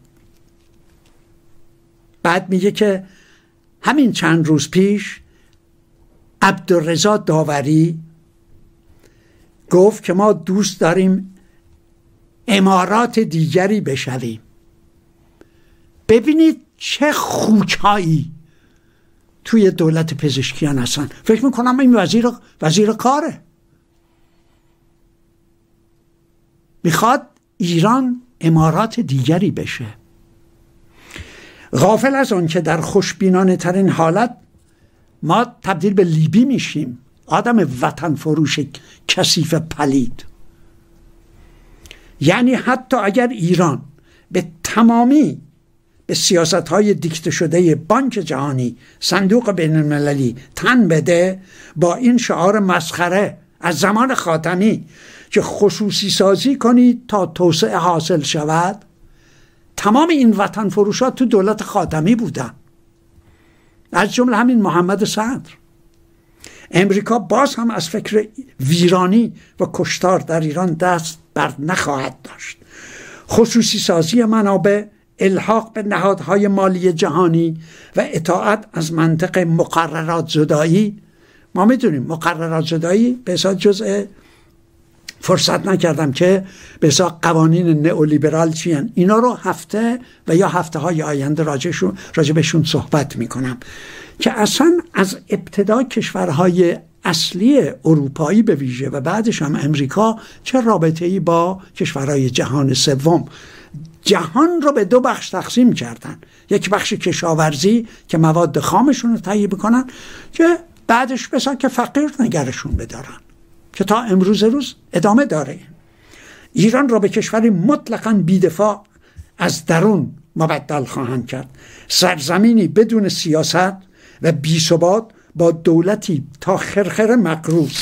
بعد میگه که همین چند روز پیش عبدالرضا داوری گفت که ما دوست داریم امارات دیگری بشویم. ببینید چه خوکهایی توی دولت پزشکیان هستن. فکر میکنم این وزیر کاره، میخواد ایران امارات دیگری بشه. غافل از آن که در خوشبینانه ترین حالت ما تبدیل به لیبی میشیم، آدم وطن فروش کثیف پلید. یعنی حتی اگر ایران به تمامی به سیاست‌های دیکته شده بانک جهانی، صندوق بین المللی تن بده، با این شعار مسخره از زمان خاتمی که خصوصی سازی کنید تا توسعه حاصل شود، تمام این وطن فروشات تو دولت خاتمی بودن، از جمله همین محمد صدر. امریکا باز هم از فکر ویرانی و کشتار در ایران دست بر نخواهد داشت. خصوصی سازی منابع، الحاق به نهادهای مالی جهانی و اطاعت از منطق مقررات زدایی. ما میدونیم مقررات زدایی به حساب جزء فرصت نکردم که به حساب قوانین نئولیبرال چی هن. اینا رو هفته و یا هفته های آینده راجع بهشون صحبت میکنم که اصلا از ابتدا کشورهای اصلی اروپایی به ویژه و بعدش هم امریکا چه رابطه‌ای با کشورهای جهان سوم. جهان رو به دو بخش تقسیم کردن، یک بخش کشاورزی که مواد خامشون رو تهیه بکنن که بعدش بسا که فقیر نگرشون بدارن که تا امروز روز ادامه داره. ایران را به کشوری مطلقاً بی‌دفاع از درون مبدل خواهند کرد، سرزمینی بدون سیاست و بی‌ثبات با دولتی تا خرخره مقروض.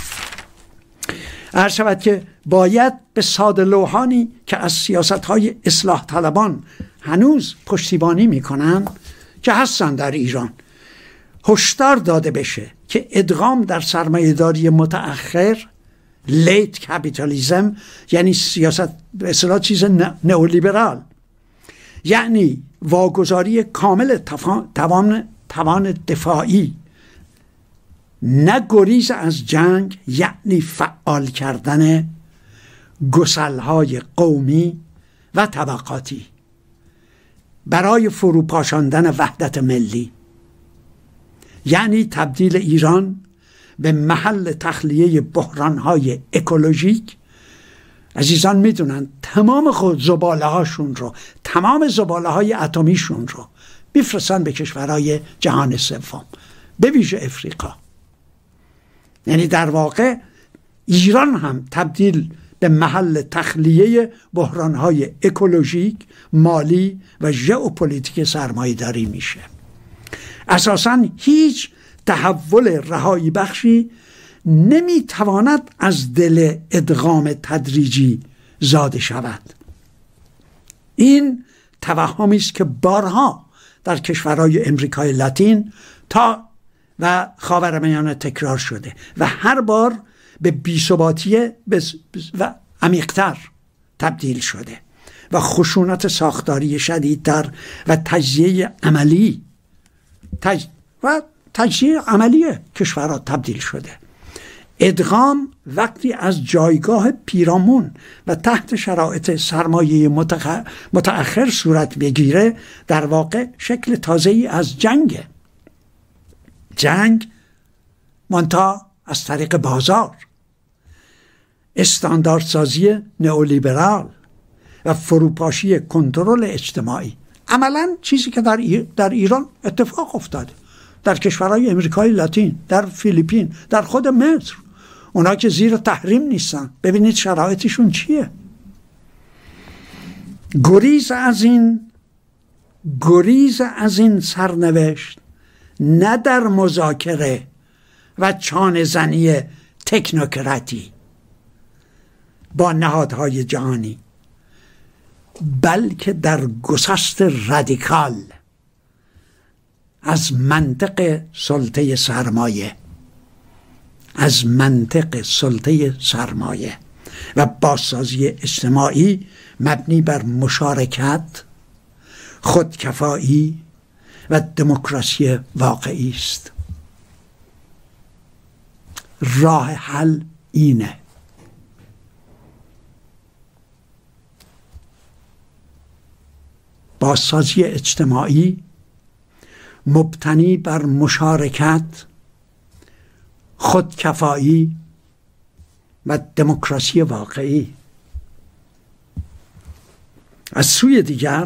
عرض شود که باید به ساده لوحانی که از سیاست‌های اصلاح طلبان هنوز پشتیبانی می‌کنند که هستن در ایران هشدار داده بشه که ادغام در سرمایه‌داری متأخر، لیت کپیتالیسم، یعنی سیاست به اصطلاح چیز نئولیبرال، یعنی واگذاری کامل توان دفاعی، نه گریز از جنگ، یعنی فعال کردن گسل‌های قومی و طبقاتی برای فروپاشاندن وحدت ملی، یعنی تبدیل ایران به محل تخلیه بحران‌های اکولوژیک عزیزان میدونن تمام زباله هاشون رو، تمام زباله های اتمیشون رو میفرستن به کشورهای جهان سوم، به ویژه افریقا. یعنی در واقع ایران هم تبدیل به محل تخلیه بحرانهای اکولوژیک، مالی و ژئوپلیتیک سرمایه‌داری میشه. اساساً هیچ تحول رهایی بخشی نمیتواند از دل ادغام تدریجی زاده شود. این توهمی است که بارها در کشورهای امریکای لاتین تا و خاورمیانه تکرار شده و هر بار به بی‌ثباتی و عمیق‌تر تبدیل شده و خشونت ساختاری شدیدتر و تجزیه عملی کشورها تبدیل شده. ادغام وقتی از جایگاه پیرامون و تحت شرایط سرمایه متأخر صورت بگیره، در واقع شکل تازه‌ای از جنگ منتها از طریق بازار، استانداردسازی نئولیبرال و فروپاشی کنترل اجتماعی. عملاً چیزی که در ایران اتفاق افتاده، در کشورهای امریکای لاتین، در فیلیپین، در خود مصر، اونا که زیر تحریم نیستن، ببینید شرایطشون چیه. گریز از این سرنوشت نه در مذاکره و چانه زنی تکنوکراتی با نهادهای جهانی، بلکه در گسست رادیکال از منطق سلطه سرمایه و بازسازی اجتماعی مبنی بر مشارکت، خودکفایی و دموکراسی واقعی است. راه حل اینه. بازسازی اجتماعی مبتنی بر مشارکت، خودکفایی و دموکراسی واقعی. از سوی دیگر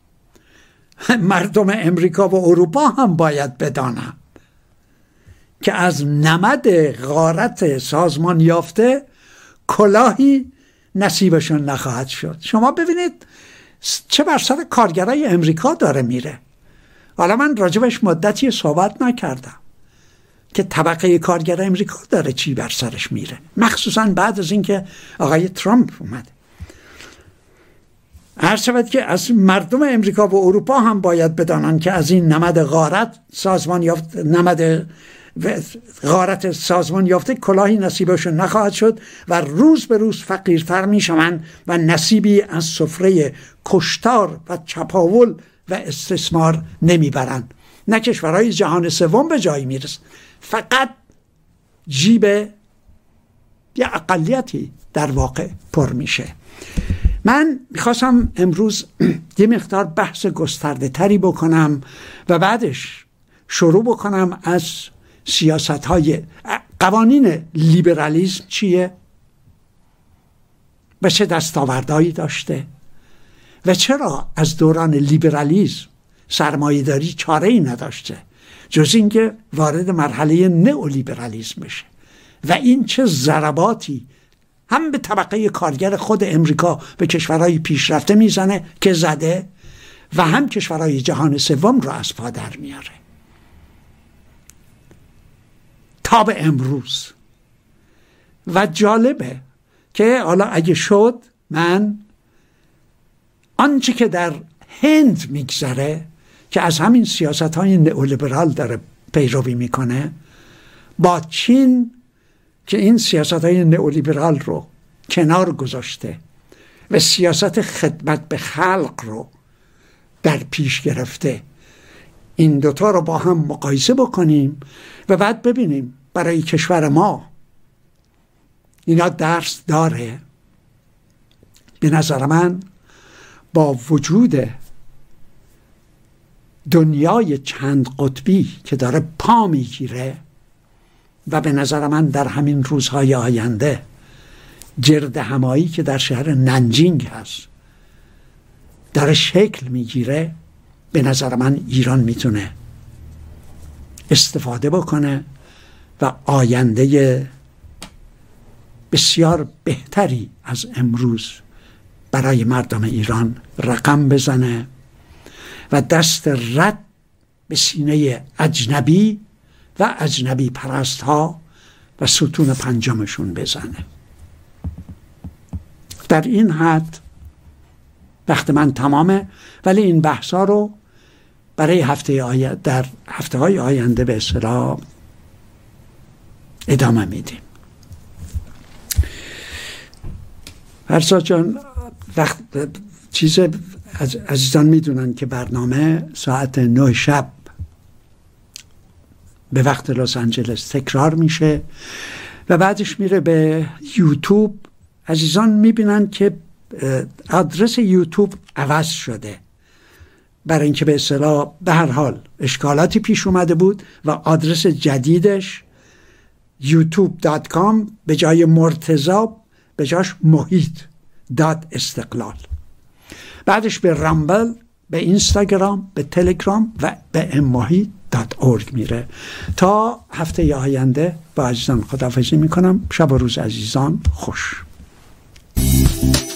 مردم امریکا و اروپا هم باید بدانند که از نمد غارت سازمان یافته کلاهی نصیبشون نخواهد شد. شما ببینید چه بر سر کارگرای امریکا داره میره. حالا من راجبش مدتی صحبت نکردم که طبقه کارگر امریکا داره چی بر سرش میره، مخصوصا بعد از اینکه آقای ترامپ اومد. عرض شود که از مردم امریکا و اروپا هم باید بدانن که از این نمد غارت سازمان یافته کلاهی نصیبشون نخواهد شد و روز به روز فقیرتر میشوند و نصیبی از سفره کشتار و چپاول و استثمار نمیبرند. نه کشورهای جهان سوم به جایی میرسن، فقط جیب یه اقلیتی در واقع پر میشه. من میخواستم امروز یه مقدار بحث گسترده تری بکنم و بعدش شروع بکنم از سیاست‌های قوانین لیبرالیسم چیه و چه دستاوردهایی داشته و چرا از دوران لیبرالیسم سرمایه‌داری چاره‌ای نداشته جز اینکه وارد مرحله نئولیبرالیسم بشه و این چه ضرباتی هم به طبقه کارگر خود امریکا به کشورهای پیشرفته میزنه که زده و هم کشورهای جهان سوم رو از پا در میاره تا به امروز. و جالبه که حالا اگه شد من آنچه که در هند میگذره که از همین سیاست های نئولیبرال داره پیروی میکنه، با چین که این سیاست های نئولیبرال رو کنار گذاشته و سیاست خدمت به خلق رو در پیش گرفته، این دوتا رو با هم مقایسه بکنیم و بعد ببینیم برای کشور ما اینا درس داره. به نظر من با وجود دنیای چند قطبی که داره پا میگیره و به نظر من در همین روزهای آینده گرد همایی که در شهر ننجینگ هست داره شکل میگیره، به نظر من ایران میتونه استفاده بکنه و آینده بسیار بهتری از امروز برای مردم ایران رقم بزنه و دست رد به سینه اجنبی و اجنبی پرست ها و ستون پنجمشون بزنه. در این حد وقت من تمامه، ولی این بحثا رو برای در هفته های آینده به اصطلاح ادامه میدیم. فرساد جان، عزیزان میدونن که برنامه ساعت 9 شب به وقت لس آنجلس تکرار میشه و بعدش میره به یوتیوب. عزیزان میبینن که آدرس یوتیوب عوض شده، برای اینکه به اصطلاح به هر حال اشکالاتی پیش اومده بود و آدرس جدیدش youtube.com به جای مرتضی به جاش محیط استقلال. بعدش به رامبل، به اینستاگرام، به تلگرام و به محیط.org میره. تا هفته آینده با عزیزان خداحافظی میکنم. شب و روز عزیزان خوش.